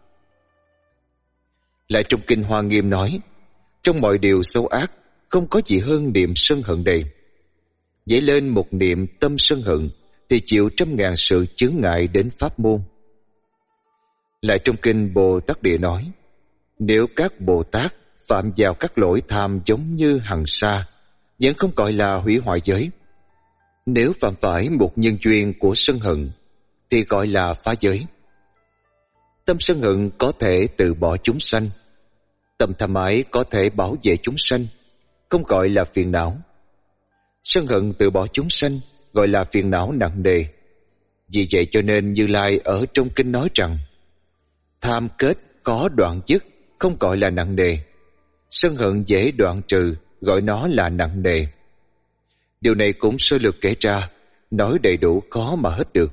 Lại trong kinh Hoa Nghiêm nói, trong mọi điều xấu ác không có gì hơn niệm sân hận này. Dấy lên một niệm tâm sân hận thì chịu trăm ngàn sự chướng ngại đến pháp môn. Lại trong kinh Bồ Tát Địa nói, nếu các Bồ Tát phạm vào các lỗi tham giống như hằng sa, vẫn không gọi là hủy hoại giới. Nếu phạm phải một nhân duyên của sân hận thì gọi là phá giới. Tâm sân hận có thể từ bỏ chúng sanh, tâm tham ái có thể bảo vệ chúng sanh, không gọi là phiền não. Sân hận từ bỏ chúng sanh gọi là phiền não nặng nề. Vì vậy cho nên Như Lai ở trong kinh nói rằng, tham kết có đoạn dứt không gọi là nặng nề, sân hận dễ đoạn trừ gọi nó là nặng nề. Điều này cũng sơ lược kể ra, nói đầy đủ khó mà hết được.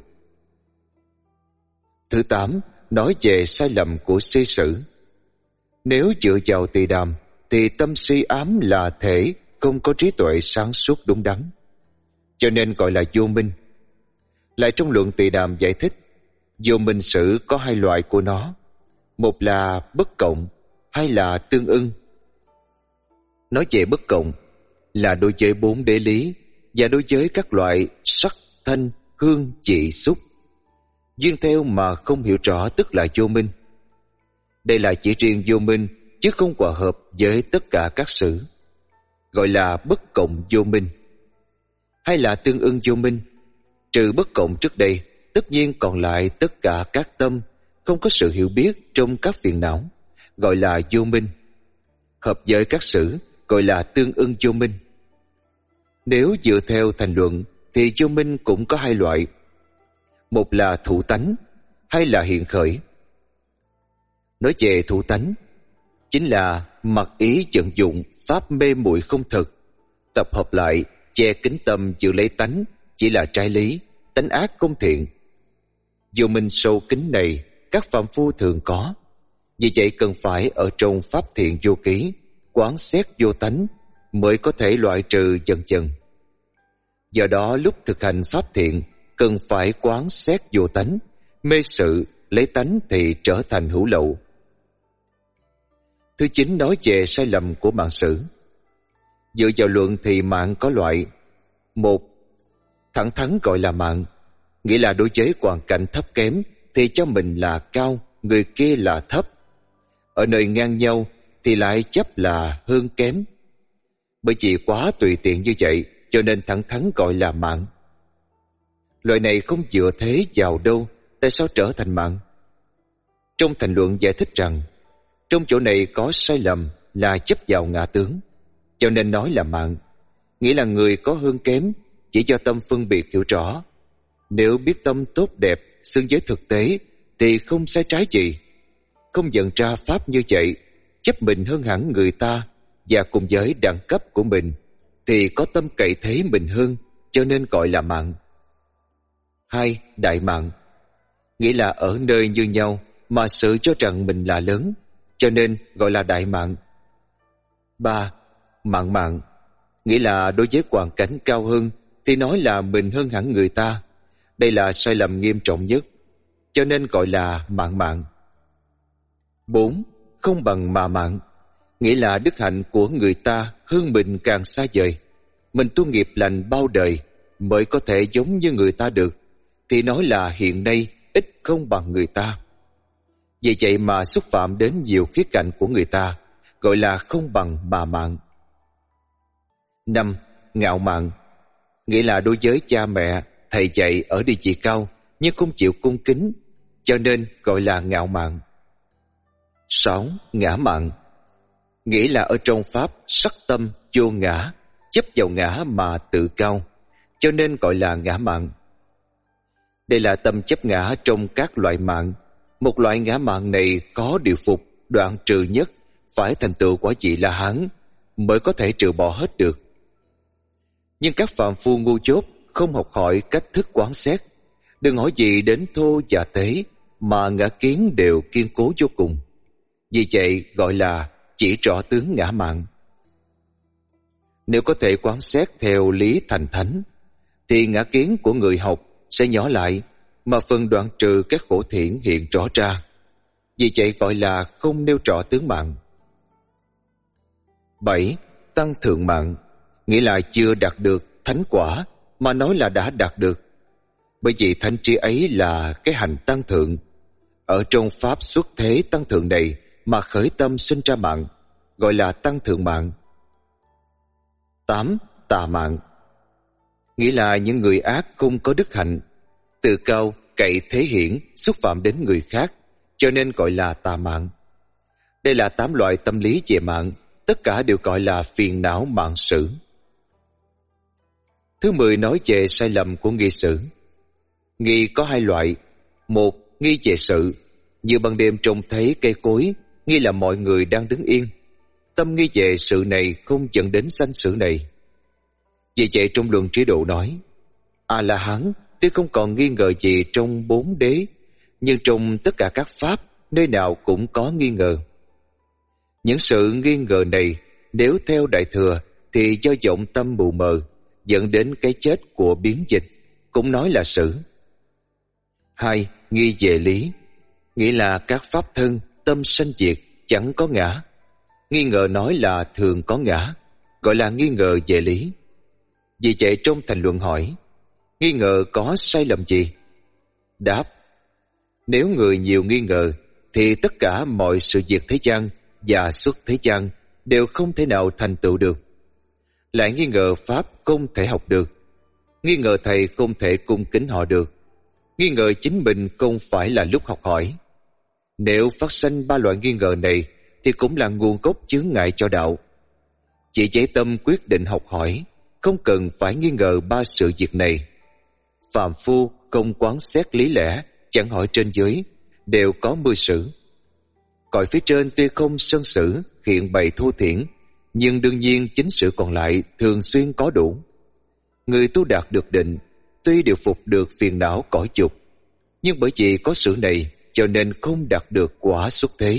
Thứ tám, nói về sai lầm của xê sử. Nếu dựa vào tỳ đàm thì tâm si ám là thể không có trí tuệ sáng suốt đúng đắn, cho nên gọi là vô minh. Lại trong luận Tỳ Đàm giải thích, vô minh sử có hai loại của nó, một là bất cộng, hai là tương ưng. Nói về bất cộng là đối với bốn đế lý và đối với các loại sắc, thanh, hương, vị, xúc. Duyên theo mà không hiểu rõ tức là vô minh. Đây là chỉ riêng vô minh, chứ không hòa hợp với tất cả các sự, gọi là bất cộng vô minh. Hay là tương ưng vô minh, trừ bất cộng trước đây, tất nhiên còn lại tất cả các tâm không có sự hiểu biết trong các phiền não, gọi là vô minh. Hợp với các sự, gọi là tương ưng vô minh. Nếu dựa theo thành luận thì vô minh cũng có hai loại, một là thủ tánh, hai là hiện khởi. Nói về thủ tánh, chính là mặc ý vận dụng pháp mê muội không thực, tập hợp lại che kín tâm giữ lấy tánh, chỉ là trái lý, tánh ác không thiện. Vô minh sâu kín này các phàm phu thường có, vì vậy cần phải ở trong pháp thiện vô ký, quán xét vô tánh mới có thể loại trừ dần dần. Do đó lúc thực hành pháp thiện cần phải quán xét vô tánh, mê sự lấy tánh thì trở thành hữu lậu. Thứ chín nói về sai lầm của mạng sử. Dựa vào luận thì mạng có loại: một, thẳng thắn gọi là mạng, nghĩa là đối với hoàn cảnh thấp kém thì cho mình là cao, người kia là thấp. Ở nơi ngang nhau thì lại chấp là hơn kém. Bởi vì quá tùy tiện như vậy cho nên thẳng thắn gọi là mạng. Loại này không dựa thế vào đâu, tại sao trở thành mạng? Trong thành luận giải thích rằng trong chỗ này có sai lầm là chấp vào ngã tướng, cho nên nói là mạng, nghĩa là người có hơn kém chỉ do tâm phân biệt hiểu rõ. Nếu biết tâm tốt đẹp xứng với thực tế thì không sai trái gì. Không nhận ra pháp như vậy, chấp mình hơn hẳn người ta và cùng với đẳng cấp của mình thì có tâm cậy thế mình hơn, cho nên gọi là mạng. Hai, đại mạng, nghĩa là ở nơi như nhau mà sự cho rằng mình là lớn, cho nên gọi là đại mạng. Ba, mạng mạng, nghĩa là đối với hoàn cảnh cao hơn thì nói là mình hơn hẳn người ta. Đây là sai lầm nghiêm trọng nhất, cho nên gọi là mạng mạng. Bốn, không bằng mà mạng, nghĩa là đức hạnh của người ta hơn mình càng xa vời. Mình tu nghiệp lành bao đời mới có thể giống như người ta được, thì nói là hiện nay ít không bằng người ta. Vì vậy mà xúc phạm đến nhiều khía cạnh của người ta, gọi là không bằng mà mạng. Năm, ngạo mạn, nghĩa là đối với cha mẹ, thầy dạy ở địa vị cao nhưng không chịu cung kính, cho nên gọi là ngạo mạn. Sáu, ngã mạn, nghĩa là ở trong pháp sắc tâm vô ngã, chấp vào ngã mà tự cao, cho nên gọi là ngã mạn. Đây là tâm chấp ngã trong các loại mạng. Một loại ngã mạn này khó điều phục, đoạn trừ nhất, phải thành tựu quả vị La Hán mới có thể trừ bỏ hết được. Nhưng các phàm phu ngu dốt không học hỏi cách thức quán xét, đừng hỏi gì đến thô và tế, mà ngã kiến đều kiên cố vô cùng. Vì vậy gọi là chỉ rõ tướng ngã mạn. Nếu có thể quán xét theo lý thành thánh, thì ngã kiến của người học sẽ nhỏ lại, mà phần đoạn trừ các khổ thiện hiện rõ ra. Vì vậy gọi là không nêu rõ tướng mạng. Bảy, tăng thượng mạng, nghĩa là chưa đạt được thánh quả mà nói là đã đạt được. Bởi vì thánh trí ấy là cái hành tăng thượng. Ở trong pháp xuất thế tăng thượng này mà khởi tâm sinh ra mạng, gọi là tăng thượng mạng. Tám, tà mạng, nghĩa là những người ác không có đức hạnh, tự cao, cậy thế hiển, xúc phạm đến người khác, cho nên gọi là tà mạng. Đây là tám loại tâm lý về mạng, tất cả đều gọi là phiền não mạng sử. Thứ mười nói về sai lầm của nghi sử. Nghi có hai loại. Một, nghi về sự, như ban đêm trông thấy cây cối, nghi là mọi người đang đứng yên. Tâm nghi về sự này không dẫn đến sanh sự này. Vì vậy trong luận trí độ nói, A-la-hán tuy không còn nghi ngờ gì trong bốn đế, nhưng trong tất cả các pháp nơi nào cũng có nghi ngờ. Những sự nghi ngờ này nếu theo Đại Thừa thì do vọng tâm mù mờ dẫn đến cái chết của biến dịch, cũng nói là sử. Hai, nghi về lý, nghĩa là các pháp thân tâm sanh diệt chẳng có ngã. Nghi ngờ nói là thường có ngã, gọi là nghi ngờ về lý. Vì vậy trong thành luận hỏi, nghi ngờ có sai lầm gì? Đáp, nếu người nhiều nghi ngờ thì tất cả mọi sự việc thế gian và xuất thế gian đều không thể nào thành tựu được. Lại nghi ngờ pháp không thể học được, nghi ngờ thầy không thể cung kính họ được, nghi ngờ chính mình không phải là lúc học hỏi. Nếu phát sanh ba loại nghi ngờ này thì cũng là nguồn gốc chướng ngại cho đạo. Chỉ chế tâm quyết định học hỏi, không cần phải nghi ngờ ba sự việc này. Phàm phu không quán xét lý lẽ, chẳng hỏi trên dưới, đều có mưu sử. Cõi phía trên tuy không sân sử hiện bày thô thiển, nhưng đương nhiên chính sự còn lại thường xuyên có đủ. Người tu đạt được định, tuy điều phục được phiền não cõi dục, nhưng bởi vì có sự này cho nên không đạt được quả xuất thế.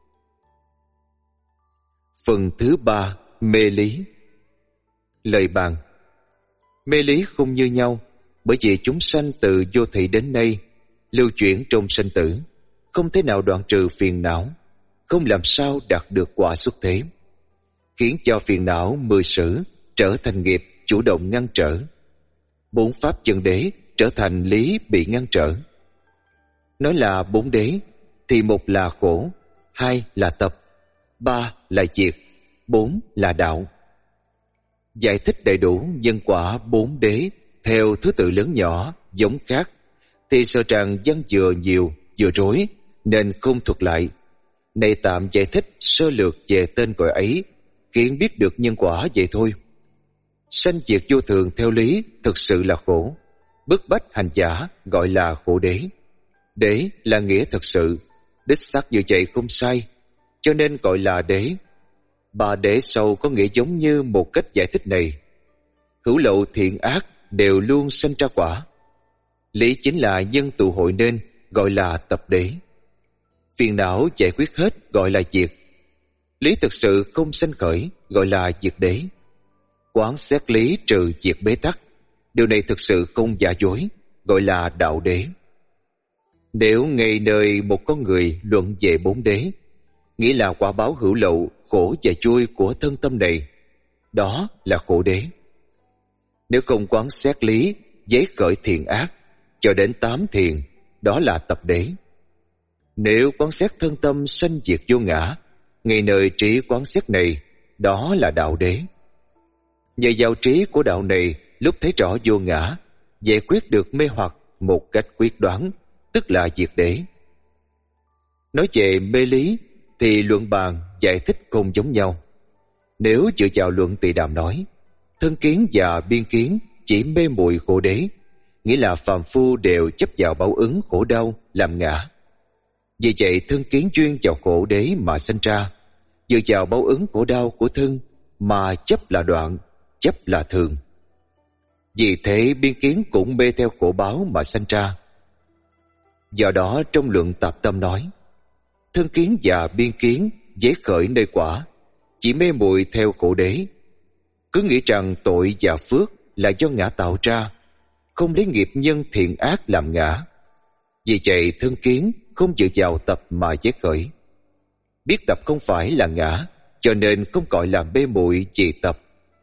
Phần thứ ba, mê lý. Lời bàn: mê lý không như nhau, bởi vì chúng sanh từ vô thị đến nay lưu chuyển trong sanh tử, không thể nào đoạn trừ phiền não, không làm sao đạt được quả xuất thế, khiến cho phiền não mười sử trở thành nghiệp chủ động ngăn trở. Bốn pháp chân đế trở thành lý bị ngăn trở. Nói là bốn đế thì một là khổ, hai là tập, ba là diệt, bốn là đạo. Giải thích đầy đủ nhân quả bốn đế theo thứ tự lớn nhỏ giống khác thì sợ rằng văn vừa nhiều vừa rối nên không thuật lại. Này tạm giải thích sơ lược về tên gọi ấy, khiến biết được nhân quả vậy thôi. Sanh diệt vô thường theo lý thực sự là khổ, bức bách hành giả gọi là khổ đế. Đế là nghĩa thực sự, đích xác như vậy không sai, cho nên gọi là đế. Ba đế sau có nghĩa giống như một cách giải thích này: hữu lậu thiện ác đều luôn sanh ra quả. Lý chính là nhân tụ hội nên, gọi là tập đế. Phiền não giải quyết hết gọi là diệt. Lý thực sự không sanh khởi gọi là diệt đế. Quán xét lý trừ diệt bế tắc, điều này thực sự không giả dối, gọi là đạo đế. Nếu ngay nơi một con người luận về bốn đế, nghĩa là quả báo hữu lậu, khổ và vui của thân tâm này, đó là khổ đế. Nếu không quán xét lý, giấy khởi thiện ác, cho đến tám thiền, đó là tập đế. Nếu quán xét thân tâm sanh diệt vô ngã, ngay nơi trí quán xét này, đó là đạo đế. Nhờ vào trí của đạo này, lúc thấy rõ vô ngã, giải quyết được mê hoặc một cách quyết đoán, tức là diệt đế. Nói về mê lý thì luận bàn giải thích không giống nhau. Nếu dựa vào luận Tỳ Đàm nói, thân kiến và biên kiến chỉ mê muội khổ đế, nghĩa là phàm phu đều chấp vào báo ứng khổ đau làm ngã. Vì vậy thân kiến duyên vào khổ đế mà sanh ra, dựa vào báo ứng khổ đau của thân mà chấp là đoạn, chấp là thường. Vì thế biên kiến cũng mê theo khổ báo mà sanh ra. Do đó trong luận Tạp Tâm nói, thân kiến và biên kiến dễ khởi nơi quả, chỉ mê muội theo khổ đế, cứ nghĩ rằng tội và phước là do ngã tạo ra, không lấy nghiệp nhân thiện ác làm ngã. Vì vậy thân kiến không dựa vào tập mà dễ khởi. Biết tập không phải là ngã, cho nên không gọi là mê muội vì tập.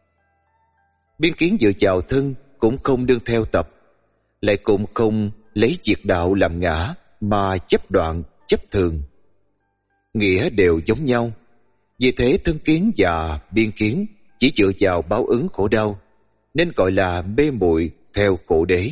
Biên kiến dựa vào thân cũng không đương theo tập, lại cũng không lấy diệt đạo làm ngã mà chấp đoạn, chấp thường. Nghĩa đều giống nhau. Vì thế thân kiến và biên kiến chỉ dựa vào báo ứng khổ đau, nên gọi là mê muội theo khổ đế.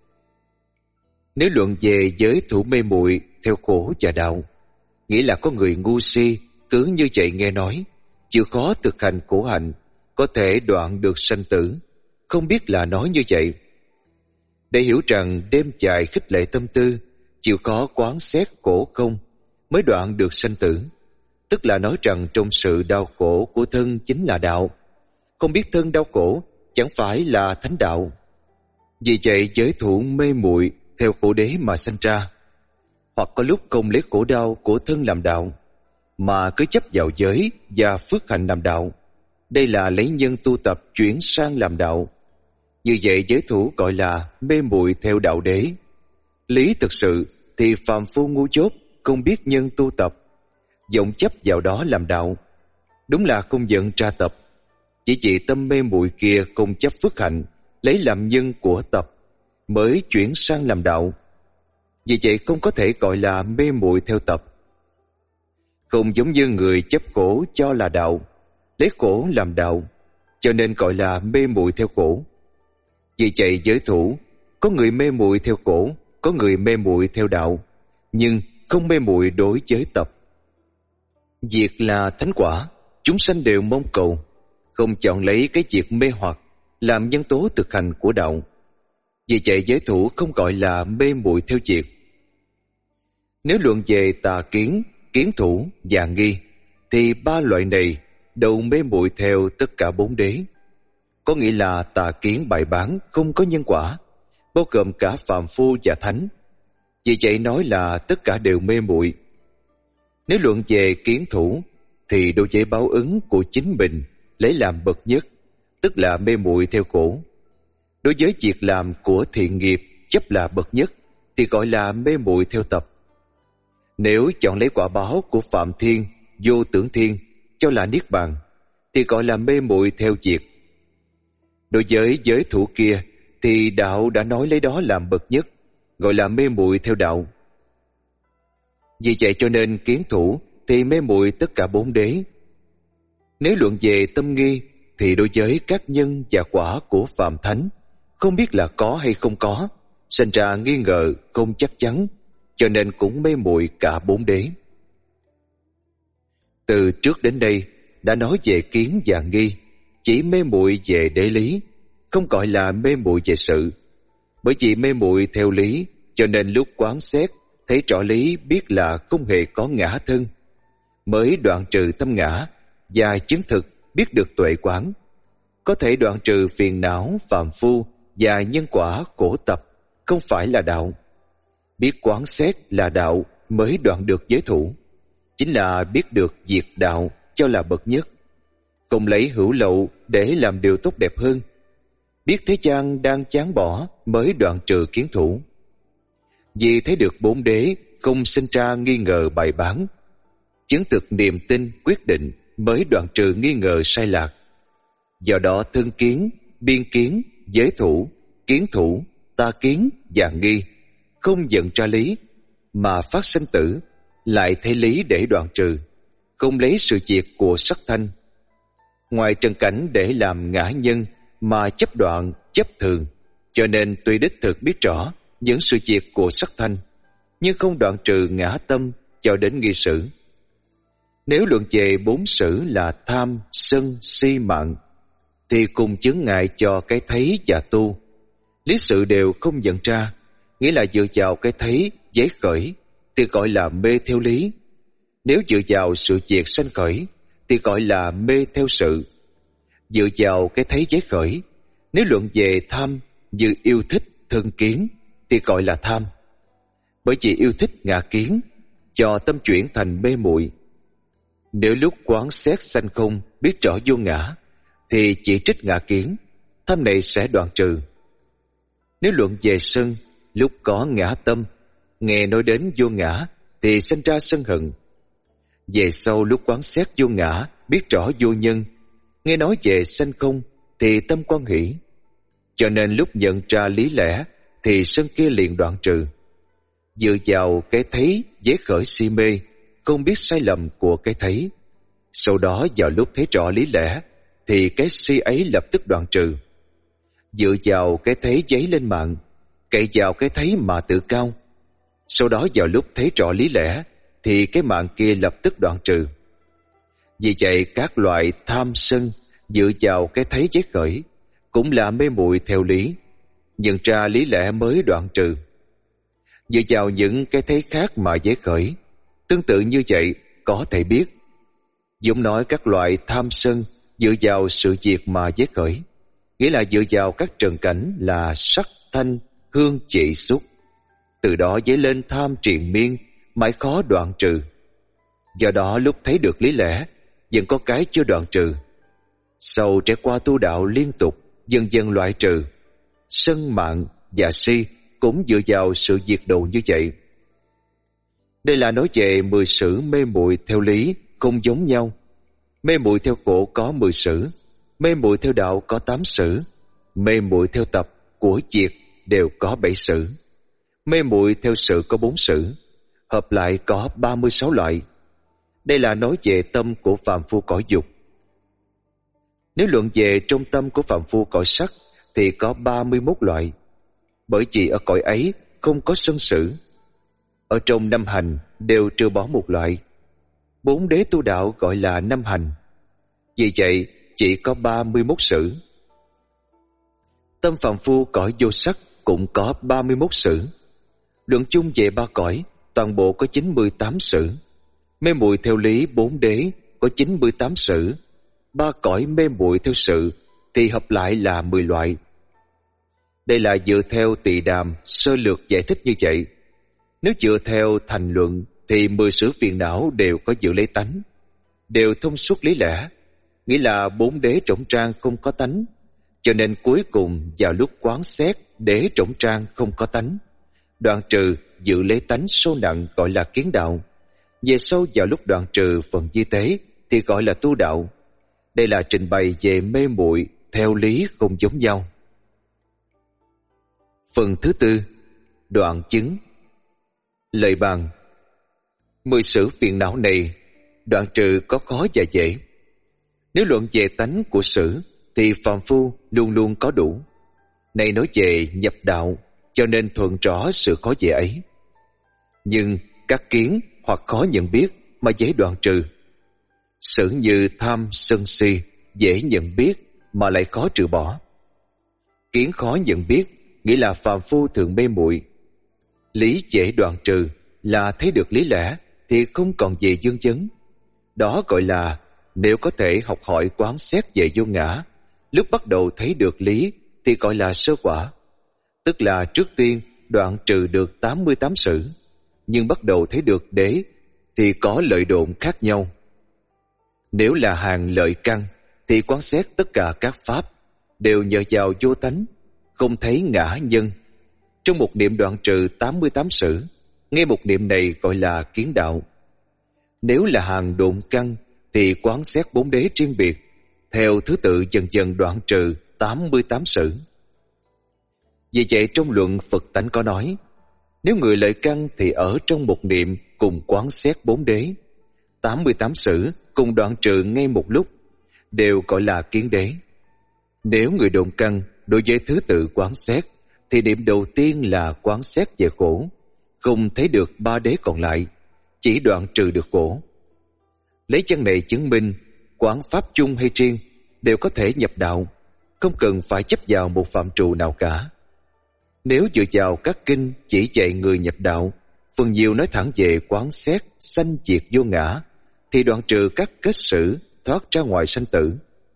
Nếu luận về giới thủ mê muội theo khổ và đạo, nghĩa là có người ngu si cứ như vậy nghe nói, chịu khó thực hành khổ hạnh, có thể đoạn được sanh tử, không biết là nói như vậy. Để hiểu rằng đêm dài khích lệ tâm tư, chịu khó quán xét khổ không mới đoạn được sanh tử, tức là nói rằng trong sự đau khổ của thân chính là đạo, không biết thân đau khổ chẳng phải là thánh đạo. Vì vậy giới thủ mê muội theo khổ đế mà sanh ra, hoặc có lúc không lấy khổ đau của thân làm đạo, mà cứ chấp vào giới và phước hạnh làm đạo. Đây là lấy nhân tu tập chuyển sang làm đạo. Như vậy giới thủ gọi là mê muội theo đạo đế. Lý thực sự thì phàm phu ngu dốt, không biết nhân tu tập, vọng chấp vào đó làm đạo. Đúng là không giận tra tập. Chỉ vì tâm mê muội kia không chấp phước hạnh, lấy làm nhân của tập, mới chuyển sang làm đạo. Vì vậy không có thể gọi là mê muội theo tập. Không giống như người chấp khổ cho là đạo, lấy khổ làm đạo, cho nên gọi là mê muội theo khổ. Vì vậy giới thủ, có người mê muội theo khổ, có người mê muội theo đạo, nhưng không mê muội đối với tập. Việc là thánh quả, chúng sanh đều mong cầu, không chọn lấy cái việc mê hoặc làm nhân tố thực hành của đạo. Vì vậy giới thủ không gọi là mê muội theo việc. Nếu luận về tà kiến, kiến thủ và nghi, thì ba loại này đều mê muội theo tất cả bốn đế. Có nghĩa là tà kiến bày bán không có nhân quả, bao gồm cả phàm phu và thánh. Vì vậy nói là tất cả đều mê muội. Nếu luận về kiến thủ, thì đối với báo ứng của chính mình lấy làm bậc nhất, tức là mê muội theo khổ. Đối với việc làm của thiện nghiệp chấp là bậc nhất, thì gọi là mê muội theo tập. Nếu chọn lấy quả báo của phạm thiên, vô tưởng thiên cho là niết bàn, thì gọi là mê muội theo việc. Đối với giới thủ kia, thì đạo đã nói lấy đó làm bậc nhất, gọi là mê muội theo đạo. Vì vậy cho nên kiến thủ thì mê muội tất cả bốn đế. Nếu luận về tâm nghi, thì đối với các nhân và quả của phàm thánh, không biết là có hay không có, sinh ra nghi ngờ không chắc chắn, cho nên cũng mê muội cả bốn đế. Từ trước đến đây đã nói về kiến và nghi, chỉ mê muội về đế lý, không gọi là mê muội về sự. Bởi vì mê muội theo lý, cho nên lúc quán xét thấy rõ lý, biết là không hề có ngã thân, mới đoạn trừ tâm ngã và chứng thực biết được tuệ quán, có thể đoạn trừ phiền não phàm phu và nhân quả khổ tập, không phải là đạo. Biết quán xét là đạo mới đoạn được giới thủ, chính là biết được diệt đạo cho là bậc nhất, không lấy hữu lậu để làm điều tốt đẹp hơn. Biết thế gian đang chán bỏ mới đoạn trừ kiến thủ. Vì thấy được bốn đế không sinh ra nghi ngờ bài bán, chứng thực niềm tin quyết định mới đoạn trừ nghi ngờ sai lạc. Do đó thân kiến, biên kiến, giới thủ, kiến thủ, ta kiến và nghi không dẫn ra lý, mà phát sanh tử, lại thấy lý để đoạn trừ, không lấy sự diệt của sắc thanh. Ngoài trần cảnh để làm ngã nhân mà chấp đoạn, chấp thường, cho nên tuy đích thực biết rõ những sự diệt của sắc thanh, nhưng không đoạn trừ ngã tâm cho đến nghi sử. Nếu luận về bốn sử là tham, sân, si, mạng, thì cùng chướng ngại cho cái thấy và tu. Lý sự đều không nhận ra, nghĩa là dựa vào cái thấy giấy khởi thì gọi là mê theo lý. Nếu dựa vào sự diệt sanh khởi thì gọi là mê theo sự. Dựa vào cái thấy giấy khởi, nếu luận về tham như yêu thích thân kiến thì gọi là tham. Bởi vì yêu thích ngã kiến, cho tâm chuyển thành mê muội. Nếu lúc quán xét sanh không biết rõ vô ngã, thì chỉ trích ngã kiến, tham này sẽ đoạn trừ. Nếu luận về sân, lúc có ngã tâm, nghe nói đến vô ngã thì sinh ra sân hận. Về sau lúc quán xét vô ngã, biết rõ vô nhân, nghe nói về sanh không thì tâm quan hỷ. Cho nên lúc nhận ra lý lẽ thì sân kia liền đoạn trừ. Dựa vào cái thấy dễ khởi si mê, không biết sai lầm của cái thấy. Sau đó vào lúc thấy rõ lý lẽ thì cái si ấy lập tức đoạn trừ. Dựa vào cái thấy dấy lên mạng, cậy vào cái thấy mà tự cao. Sau đó vào lúc thấy rõ lý lẽ thì cái mạng kia lập tức đoạn trừ. Vì vậy các loại tham sân dựa vào cái thấy dấy khởi cũng là mê muội theo lý, nhận ra lý lẽ mới đoạn trừ. Dựa vào những cái thấy khác mà dấy khởi, tương tự như vậy có thể biết. Dũng nói các loại tham sân dựa vào sự diệt mà dấy khởi, nghĩa là dựa vào các trần cảnh là sắc, thanh, hương, trị, xúc. Từ đó dấy lên tham triền miên, mãi khó đoạn trừ. Do đó lúc thấy được lý lẽ, vẫn có cái chưa đoạn trừ. Sau trải qua tu đạo liên tục, dần dần loại trừ. Sân mạng và si cũng dựa vào sự diệt độ như vậy. Đây là nói về mười sử mê muội theo lý không giống nhau. Mê muội theo khổ có mười sử, mê muội theo đạo có tám sử, mê muội theo tập của diệt đều có bảy sử, mê muội theo sự có bốn sử, hợp lại có ba mươi sáu loại. Đây là nói về tâm của phàm phu cõi dục. Nếu luận về trong tâm của phàm phu cõi sắc thì có ba mươi mốt loại, bởi vì ở cõi ấy không có sân sử. Ở trong năm hành đều trừ bỏ một loại. Bốn đế tu đạo gọi là năm hành, vì vậy chỉ có ba mươi mốt sử. Tâm phàm phu cõi vô sắc cũng có ba mươi mốt sử. Luận chung về ba cõi, toàn bộ có chín mươi tám sử. Mê muội theo lý bốn đế có chín mươi tám sử. Ba cõi mê muội theo sự thì hợp lại là mười loại. Đây là dựa theo Tỳ Đàm sơ lược giải thích như vậy. Nếu dựa theo thành luận thì mười sử phiền não đều có dự lấy tánh, đều thông suốt lý lẽ, nghĩa là bốn đế trỗng trang không có tánh, cho nên cuối cùng vào lúc quán xét đế trỗng trang không có tánh, đoạn trừ dự lấy tánh sâu nặng gọi là kiến đạo. Về sau vào lúc đoạn trừ phần di tế thì gọi là tu đạo. Đây là trình bày về mê muội theo lý không giống nhau. Phần thứ tư, đoạn chứng. Lời bàn. Mười sử phiền não này đoạn trừ có khó và dễ. Nếu luận về tánh của sử thì phàm phu luôn luôn có đủ. Này nói về nhập đạo, cho nên thuận rõ sự khó dễ ấy. Nhưng các kiến hoặc khó nhận biết mà dễ đoạn trừ. Sử như tham sân si dễ nhận biết mà lại khó trừ bỏ. Kiến khó nhận biết nghĩa là phàm phu thường mê muội. Lý dễ đoạn trừ là thấy được lý lẽ thì không còn về dương vấn. Đó gọi là nếu có thể học hỏi quán xét về vô ngã, lúc bắt đầu thấy được lý thì gọi là sơ quả. Tức là trước tiên đoạn trừ được tám mươi tám sử, nhưng bắt đầu thấy được đế thì có lợi độn khác nhau. Nếu là hàng lợi căn thì quán xét tất cả các pháp đều nhờ vào vô tánh, không thấy ngã nhân. Trong một niệm đoạn trừ tám mươi tám sử, ngay một niệm này gọi là kiến đạo. Nếu là hàng độn căn thì quán xét bốn đế riêng biệt, theo thứ tự dần dần đoạn trừ tám mươi tám sử. Vì vậy trong luận Phật Tánh có nói, nếu người lợi căn thì ở trong một niệm cùng quán xét bốn đế, tám mươi tám sử cùng đoạn trừ ngay một lúc, đều gọi là kiến đế. Nếu người độn căn đối với thứ tự quán xét thì niệm đầu tiên là quán xét về khổ, không thấy được ba đế còn lại, chỉ đoạn trừ được khổ. Lấy chân này chứng minh quán pháp chung hay riêng đều có thể nhập đạo, không cần phải chấp vào một phạm trù nào cả. Nếu dựa vào các kinh chỉ dạy người nhập đạo, phần nhiều nói thẳng về quán xét sanh diệt vô ngã, thì đoạn trừ các kết sử thoát ra ngoài sanh tử.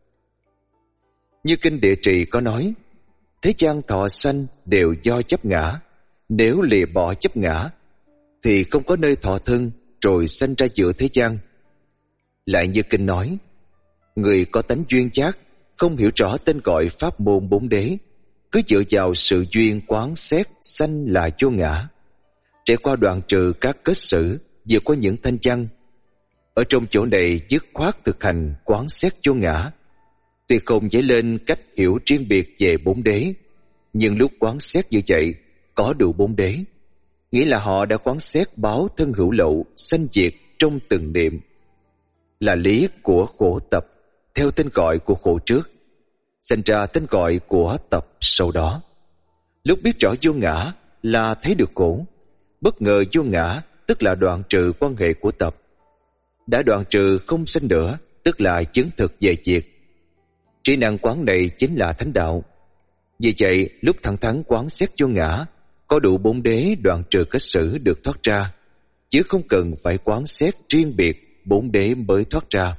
Như kinh Địa Trì có nói, thế gian thọ sanh đều do chấp ngã, nếu lìa bỏ chấp ngã thì không có nơi thọ thân rồi sanh ra giữa thế gian. Lại như kinh nói, người có tánh duyên giác không hiểu rõ tên gọi pháp môn bốn đế, cứ dựa vào sự duyên quán xét sanh là vô ngã, trải qua đoạn trừ các kết sử vượt qua những thanh văn. Ở trong chỗ này dứt khoát thực hành quán xét vô ngã, tuy không dễ lên cách hiểu riêng biệt về bốn đế, nhưng lúc quán xét như vậy có đủ bốn đế, nghĩa là họ đã quán xét báo thân hữu lậu sanh diệt trong từng niệm, là lý của khổ tập theo tên gọi của khổ trước, sinh ra tên gọi của tập sau đó. Lúc biết rõ vô ngã là thấy được khổ, bất ngờ vô ngã tức là đoạn trừ quan hệ của tập, đã đoạn trừ không sinh nữa tức là chứng thực về diệt. Trí năng quán này chính là thánh đạo. Vì vậy lúc thẳng thắn quán xét vô ngã, có đủ bốn đế đoạn trừ kết sử được thoát ra, chứ không cần phải quán xét riêng biệt bốn đế mới thoát ra.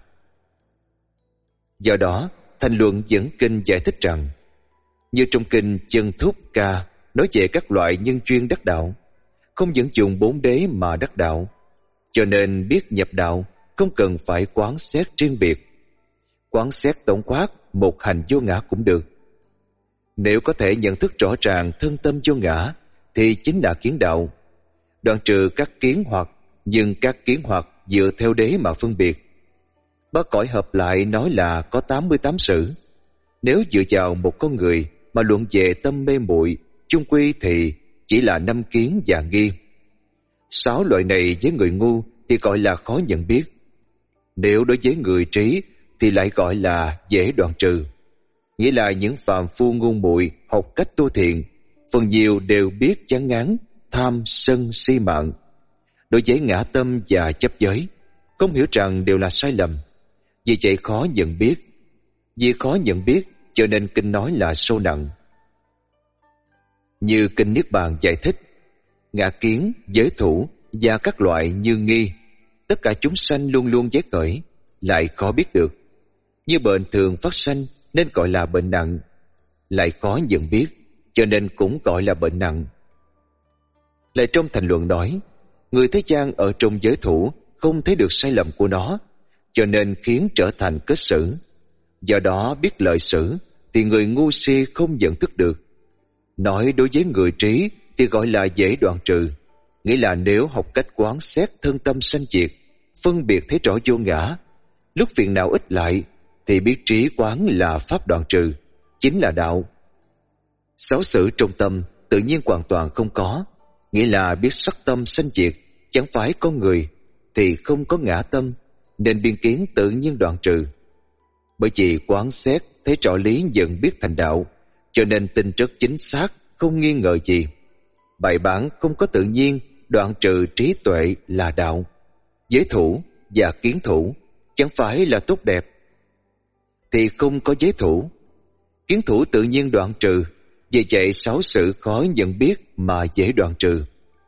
Do đó thành luận dẫn kinh giải thích rằng, như trong kinh Chân Thúc Ca nói về các loại nhân duyên đắc đạo, không dẫn dùng bốn đế mà đắc đạo, cho nên biết nhập đạo không cần phải quán xét riêng biệt. Quán xét tổng quát một hành vô ngã cũng được. Nếu có thể nhận thức rõ ràng thân tâm vô ngã thì chính là kiến đạo. Đoạn trừ các kiến hoặc, nhưng các kiến hoặc dựa theo đế mà phân biệt. Ba cõi hợp lại nói là có tám mươi tám sự. Nếu dựa vào một con người mà luận về tâm mê muội, chung quy thì chỉ là năm kiến và nghi. Sáu loại này với người ngu thì gọi là khó nhận biết. Nếu đối với người trí thì lại gọi là dễ đoạn trừ. Nghĩa là những phàm phu ngu muội học cách tu thiện, phần nhiều đều biết chán ngán, tham, sân, si mạng. Đối với ngã tâm và chấp giới, không hiểu rằng đều là sai lầm. Vì vậy khó nhận biết. Vì khó nhận biết cho nên kinh nói là sâu nặng. Như kinh Niết Bàn giải thích, ngã kiến, giới thủ và các loại như nghi, tất cả chúng sanh luôn luôn giác khởi, lại khó biết được. Như bệnh thường phát sanh nên gọi là bệnh nặng, lại khó nhận biết cho nên cũng gọi là bệnh nặng. Lại trong thành luận nói, người thế gian ở trong giới thủ không thấy được sai lầm của nó, cho nên khiến trở thành kết xử. Do đó biết lợi xử thì người ngu si không nhận thức được. Nói đối với người trí thì gọi là dễ đoạn trừ, nghĩa là nếu học cách quán xét thân tâm sanh diệt, phân biệt thấy rõ vô ngã, lúc phiền não ít lại thì biết trí quán là pháp đoạn trừ, chính là đạo. Sáu sự trong tâm tự nhiên hoàn toàn không có, nghĩa là biết sắc tâm sanh diệt, chẳng phải con người thì không có ngã tâm, nên biên kiến tự nhiên đoạn trừ. Bởi vì quán xét thấy rõ lý dần biết thành đạo, cho nên tin rất chính xác, không nghi ngờ gì. Bài bản không có tự nhiên, đoạn trừ trí tuệ là đạo. Giới thủ và kiến thủ chẳng phải là tốt đẹp, thì không có giới thủ. Kiến thủ tự nhiên đoạn trừ, vì vậy sáu sự khó nhận biết mà dễ đoạn trừ.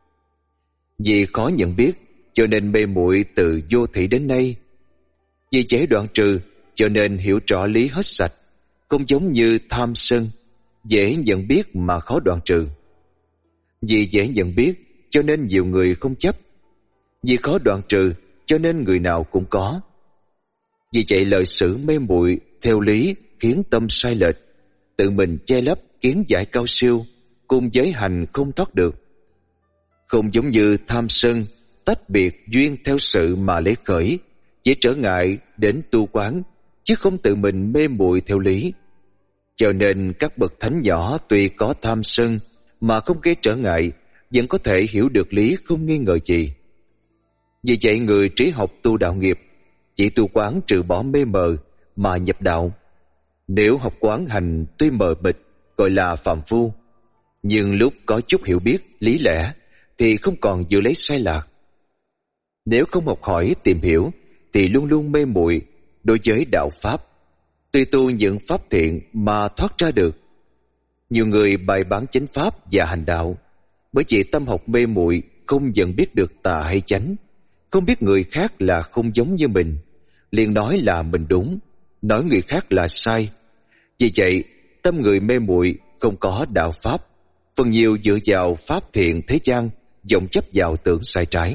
Vì khó nhận biết cho nên mê muội từ vô thị đến nay. Vì dễ đoạn trừ cho nên hiểu rõ lý hết sạch, không giống như tham sân, dễ nhận biết mà khó đoạn trừ. Vì dễ nhận biết cho nên nhiều người không chấp. Vì khó đoạn trừ cho nên người nào cũng có. Vì vậy lời xử mê muội theo lý khiến tâm sai lệch, tự mình che lấp kiến giải cao siêu, cùng giới hành không thoát được. Không giống như tham sân, tách biệt duyên theo sự mà lấy khởi, chỉ trở ngại đến tu quán, chứ không tự mình mê muội theo lý. Cho nên các bậc thánh nhỏ tuy có tham sân mà không gây trở ngại, vẫn có thể hiểu được lý không nghi ngờ gì. Vì vậy người trí học tu đạo nghiệp, chỉ tu quán trừ bỏ mê mờ mà nhập đạo. Nếu học quán hành tuy mờ mịt gọi là phàm phu, nhưng lúc có chút hiểu biết lý lẽ thì không còn giữ lấy sai lạc. Nếu không học hỏi tìm hiểu thì luôn luôn mê muội đối với đạo pháp, tuy tu những pháp thiện mà thoát ra được. Nhiều người bày bán chánh pháp và hành đạo, bởi vì tâm học mê muội không nhận biết được tà hay chánh, không biết người khác là không giống như mình, liền nói là mình đúng, nói người khác là sai. Vì vậy tâm người mê muội không có đạo pháp, phần nhiều dựa vào pháp thiện thế gian, vọng chấp vào tưởng sai trái.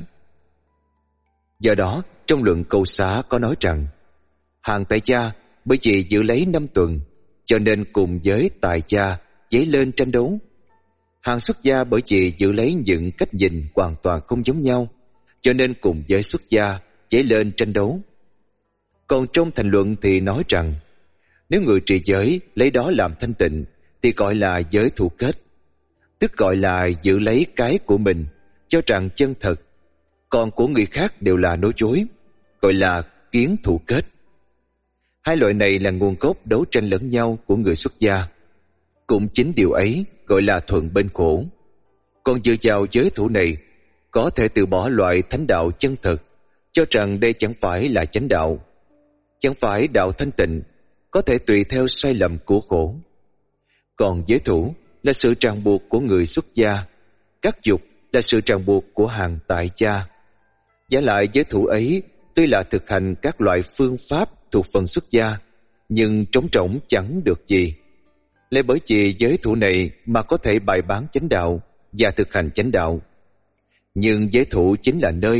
Do đó trong luận Câu Xá có nói rằng, hàng tại gia bởi vì giữ lấy năm tuần, cho nên cùng với tài gia dấy lên tranh đấu. Hàng xuất gia bởi vì giữ lấy những cách nhìn hoàn toàn không giống nhau, cho nên cùng với xuất gia dấy lên tranh đấu. Còn trong thành luận thì nói rằng, nếu người trì giới lấy đó làm thanh tịnh thì gọi là giới thủ kết, tức gọi là giữ lấy cái của mình cho rằng chân thật, còn của người khác đều là nói dối, gọi là kiến thủ kết. Hai loại này là nguồn gốc đấu tranh lẫn nhau của người xuất gia. Cũng chính điều ấy gọi là thuận bên khổ. Còn dựa vào giới thủ này, có thể từ bỏ loại thánh đạo chân thật, cho rằng đây chẳng phải là chánh đạo, chẳng phải đạo thanh tịnh, có thể tùy theo sai lầm của khổ. Còn giới thủ là sự ràng buộc của người xuất gia, các dục là sự ràng buộc của hàng tại gia. Giả lại giới thủ ấy tuy là thực hành các loại phương pháp thuộc phần xuất gia, nhưng trống rỗng chẳng được gì. Lại bởi vì giới thủ này mà có thể bày bán chánh đạo và thực hành chánh đạo. Nhưng giới thủ chính là nơi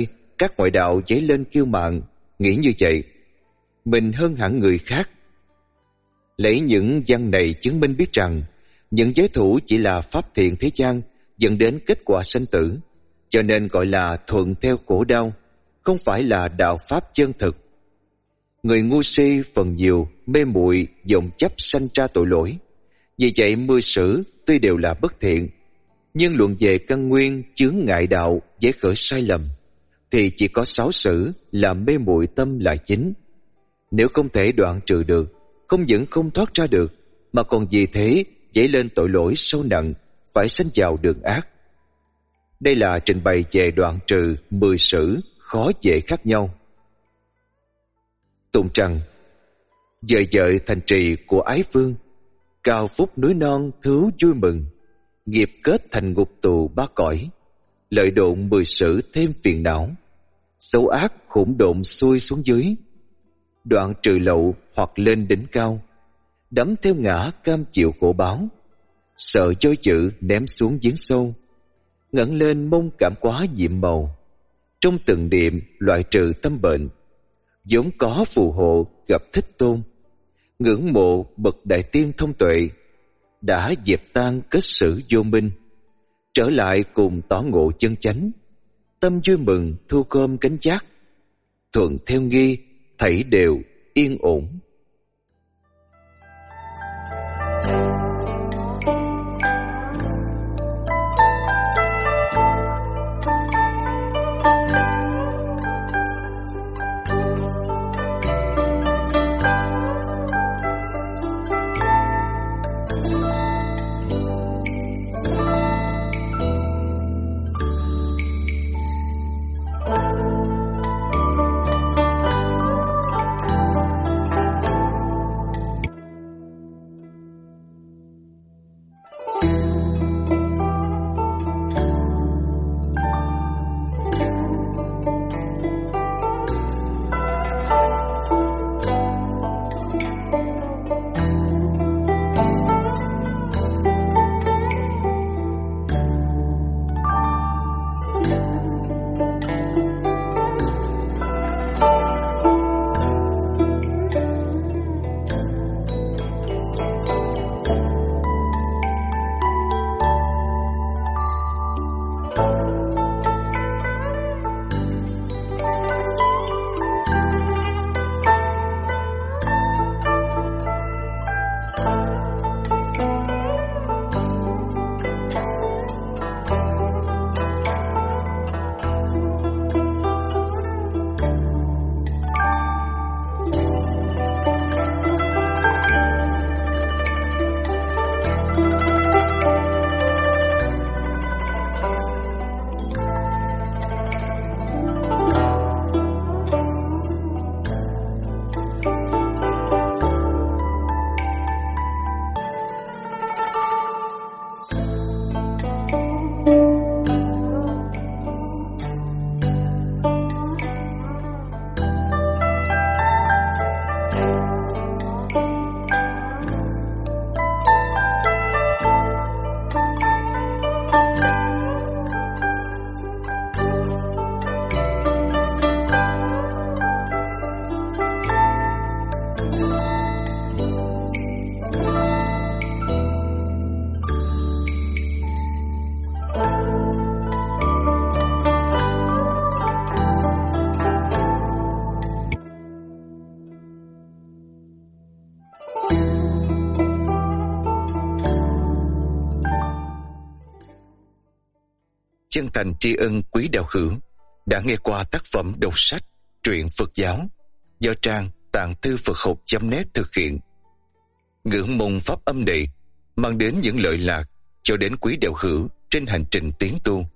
các ngoại đạo dấy lên kiêu mạn, nghĩ như vậy mình hơn hẳn người khác. Lấy những văn này chứng minh biết rằng những giới thủ chỉ là pháp thiện thế gian dẫn đến kết quả sanh tử, cho nên gọi là thuận theo khổ đau, không phải là đạo pháp chân thực. Người ngu si phần nhiều mê muội vọng chấp sanh ra tội lỗi. Vì vậy mười sử tuy đều là bất thiện, nhưng luận về căn nguyên chướng ngại đạo dễ khởi sai lầm, thì chỉ có sáu sử là mê muội tâm là chính. Nếu không thể đoạn trừ được, không những không thoát ra được, mà còn vì thế dễ lên tội lỗi sâu nặng, phải sanh vào đường ác. Đây là trình bày về đoạn trừ mười sử khó dễ khác nhau. Tụng rằng: dời dợi thành trì của ái vương, cao phúc núi non thú vui mừng, nghiệp kết thành ngục tù ba cõi, lợi độn mười sử thêm phiền não, xấu ác hỗn độn xuôi xuống dưới, đoạn trừ lậu hoặc lên đỉnh cao, đắm theo ngã cam chịu khổ báo, sợ dối dữ ném xuống giếng sâu, ngẩng lên mong cảm quá nhiệm màu, trong từng niệm loại trừ tâm bệnh, vốn có phù hộ gặp Thích Tôn, ngưỡng mộ bậc đại tiên thông tuệ, đã dẹp tan kết sử vô minh, trở lại cùng tỏ ngộ chân chánh, tâm vui mừng thu gom cánh giác, thuận theo nghi thảy đều yên ổn. Chân thành tri ân quý đạo hữu đã nghe qua tác phẩm đọc sách truyện Phật giáo do trang tạng thư Phật học chấm net thực hiện. Ngưỡng mong pháp âm này mang đến những lợi lạc cho đến quý đạo hữu trên hành trình tiến tu.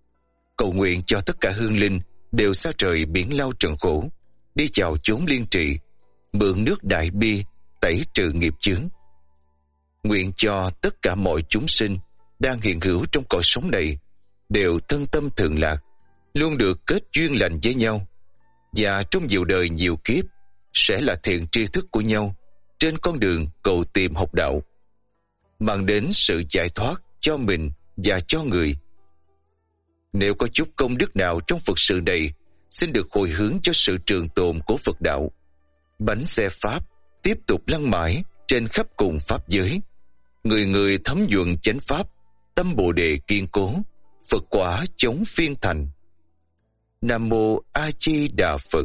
Cầu nguyện cho tất cả hương linh đều xa trời biển lao trần khổ, đi vào chốn liên trị, mượn nước đại bi tẩy trừ nghiệp chướng. Nguyện cho tất cả mọi chúng sinh đang hiện hữu trong cõi sống này đều thân tâm thường lạc, luôn được kết duyên lành với nhau, và trong nhiều đời nhiều kiếp sẽ là thiện tri thức của nhau trên con đường cầu tìm học đạo, mang đến sự giải thoát cho mình và cho người. Nếu có chút công đức nào trong Phật sự này, xin được hồi hướng cho sự trường tồn của Phật đạo. Bánh xe Pháp tiếp tục lăn mãi trên khắp cùng Pháp giới. Người người thấm nhuận chánh Pháp, tâm Bồ Đề kiên cố, Phật quả chống phiên thành. Nam Mô A Di Đà Phật.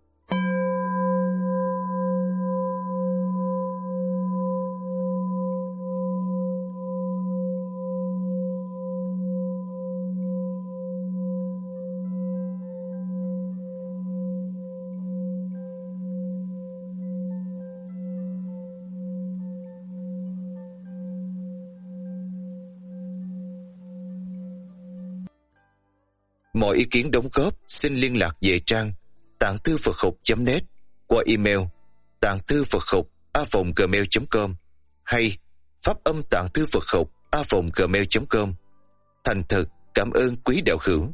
Mọi ý kiến đóng góp xin liên lạc về trang tạng thư Phật học chấm net qua email tạng thư Phật học a vòng gmail chấm com hay pháp âm tạng thư Phật học a vòng gmail chấm com. Thành thật cảm ơn quý đạo hữu.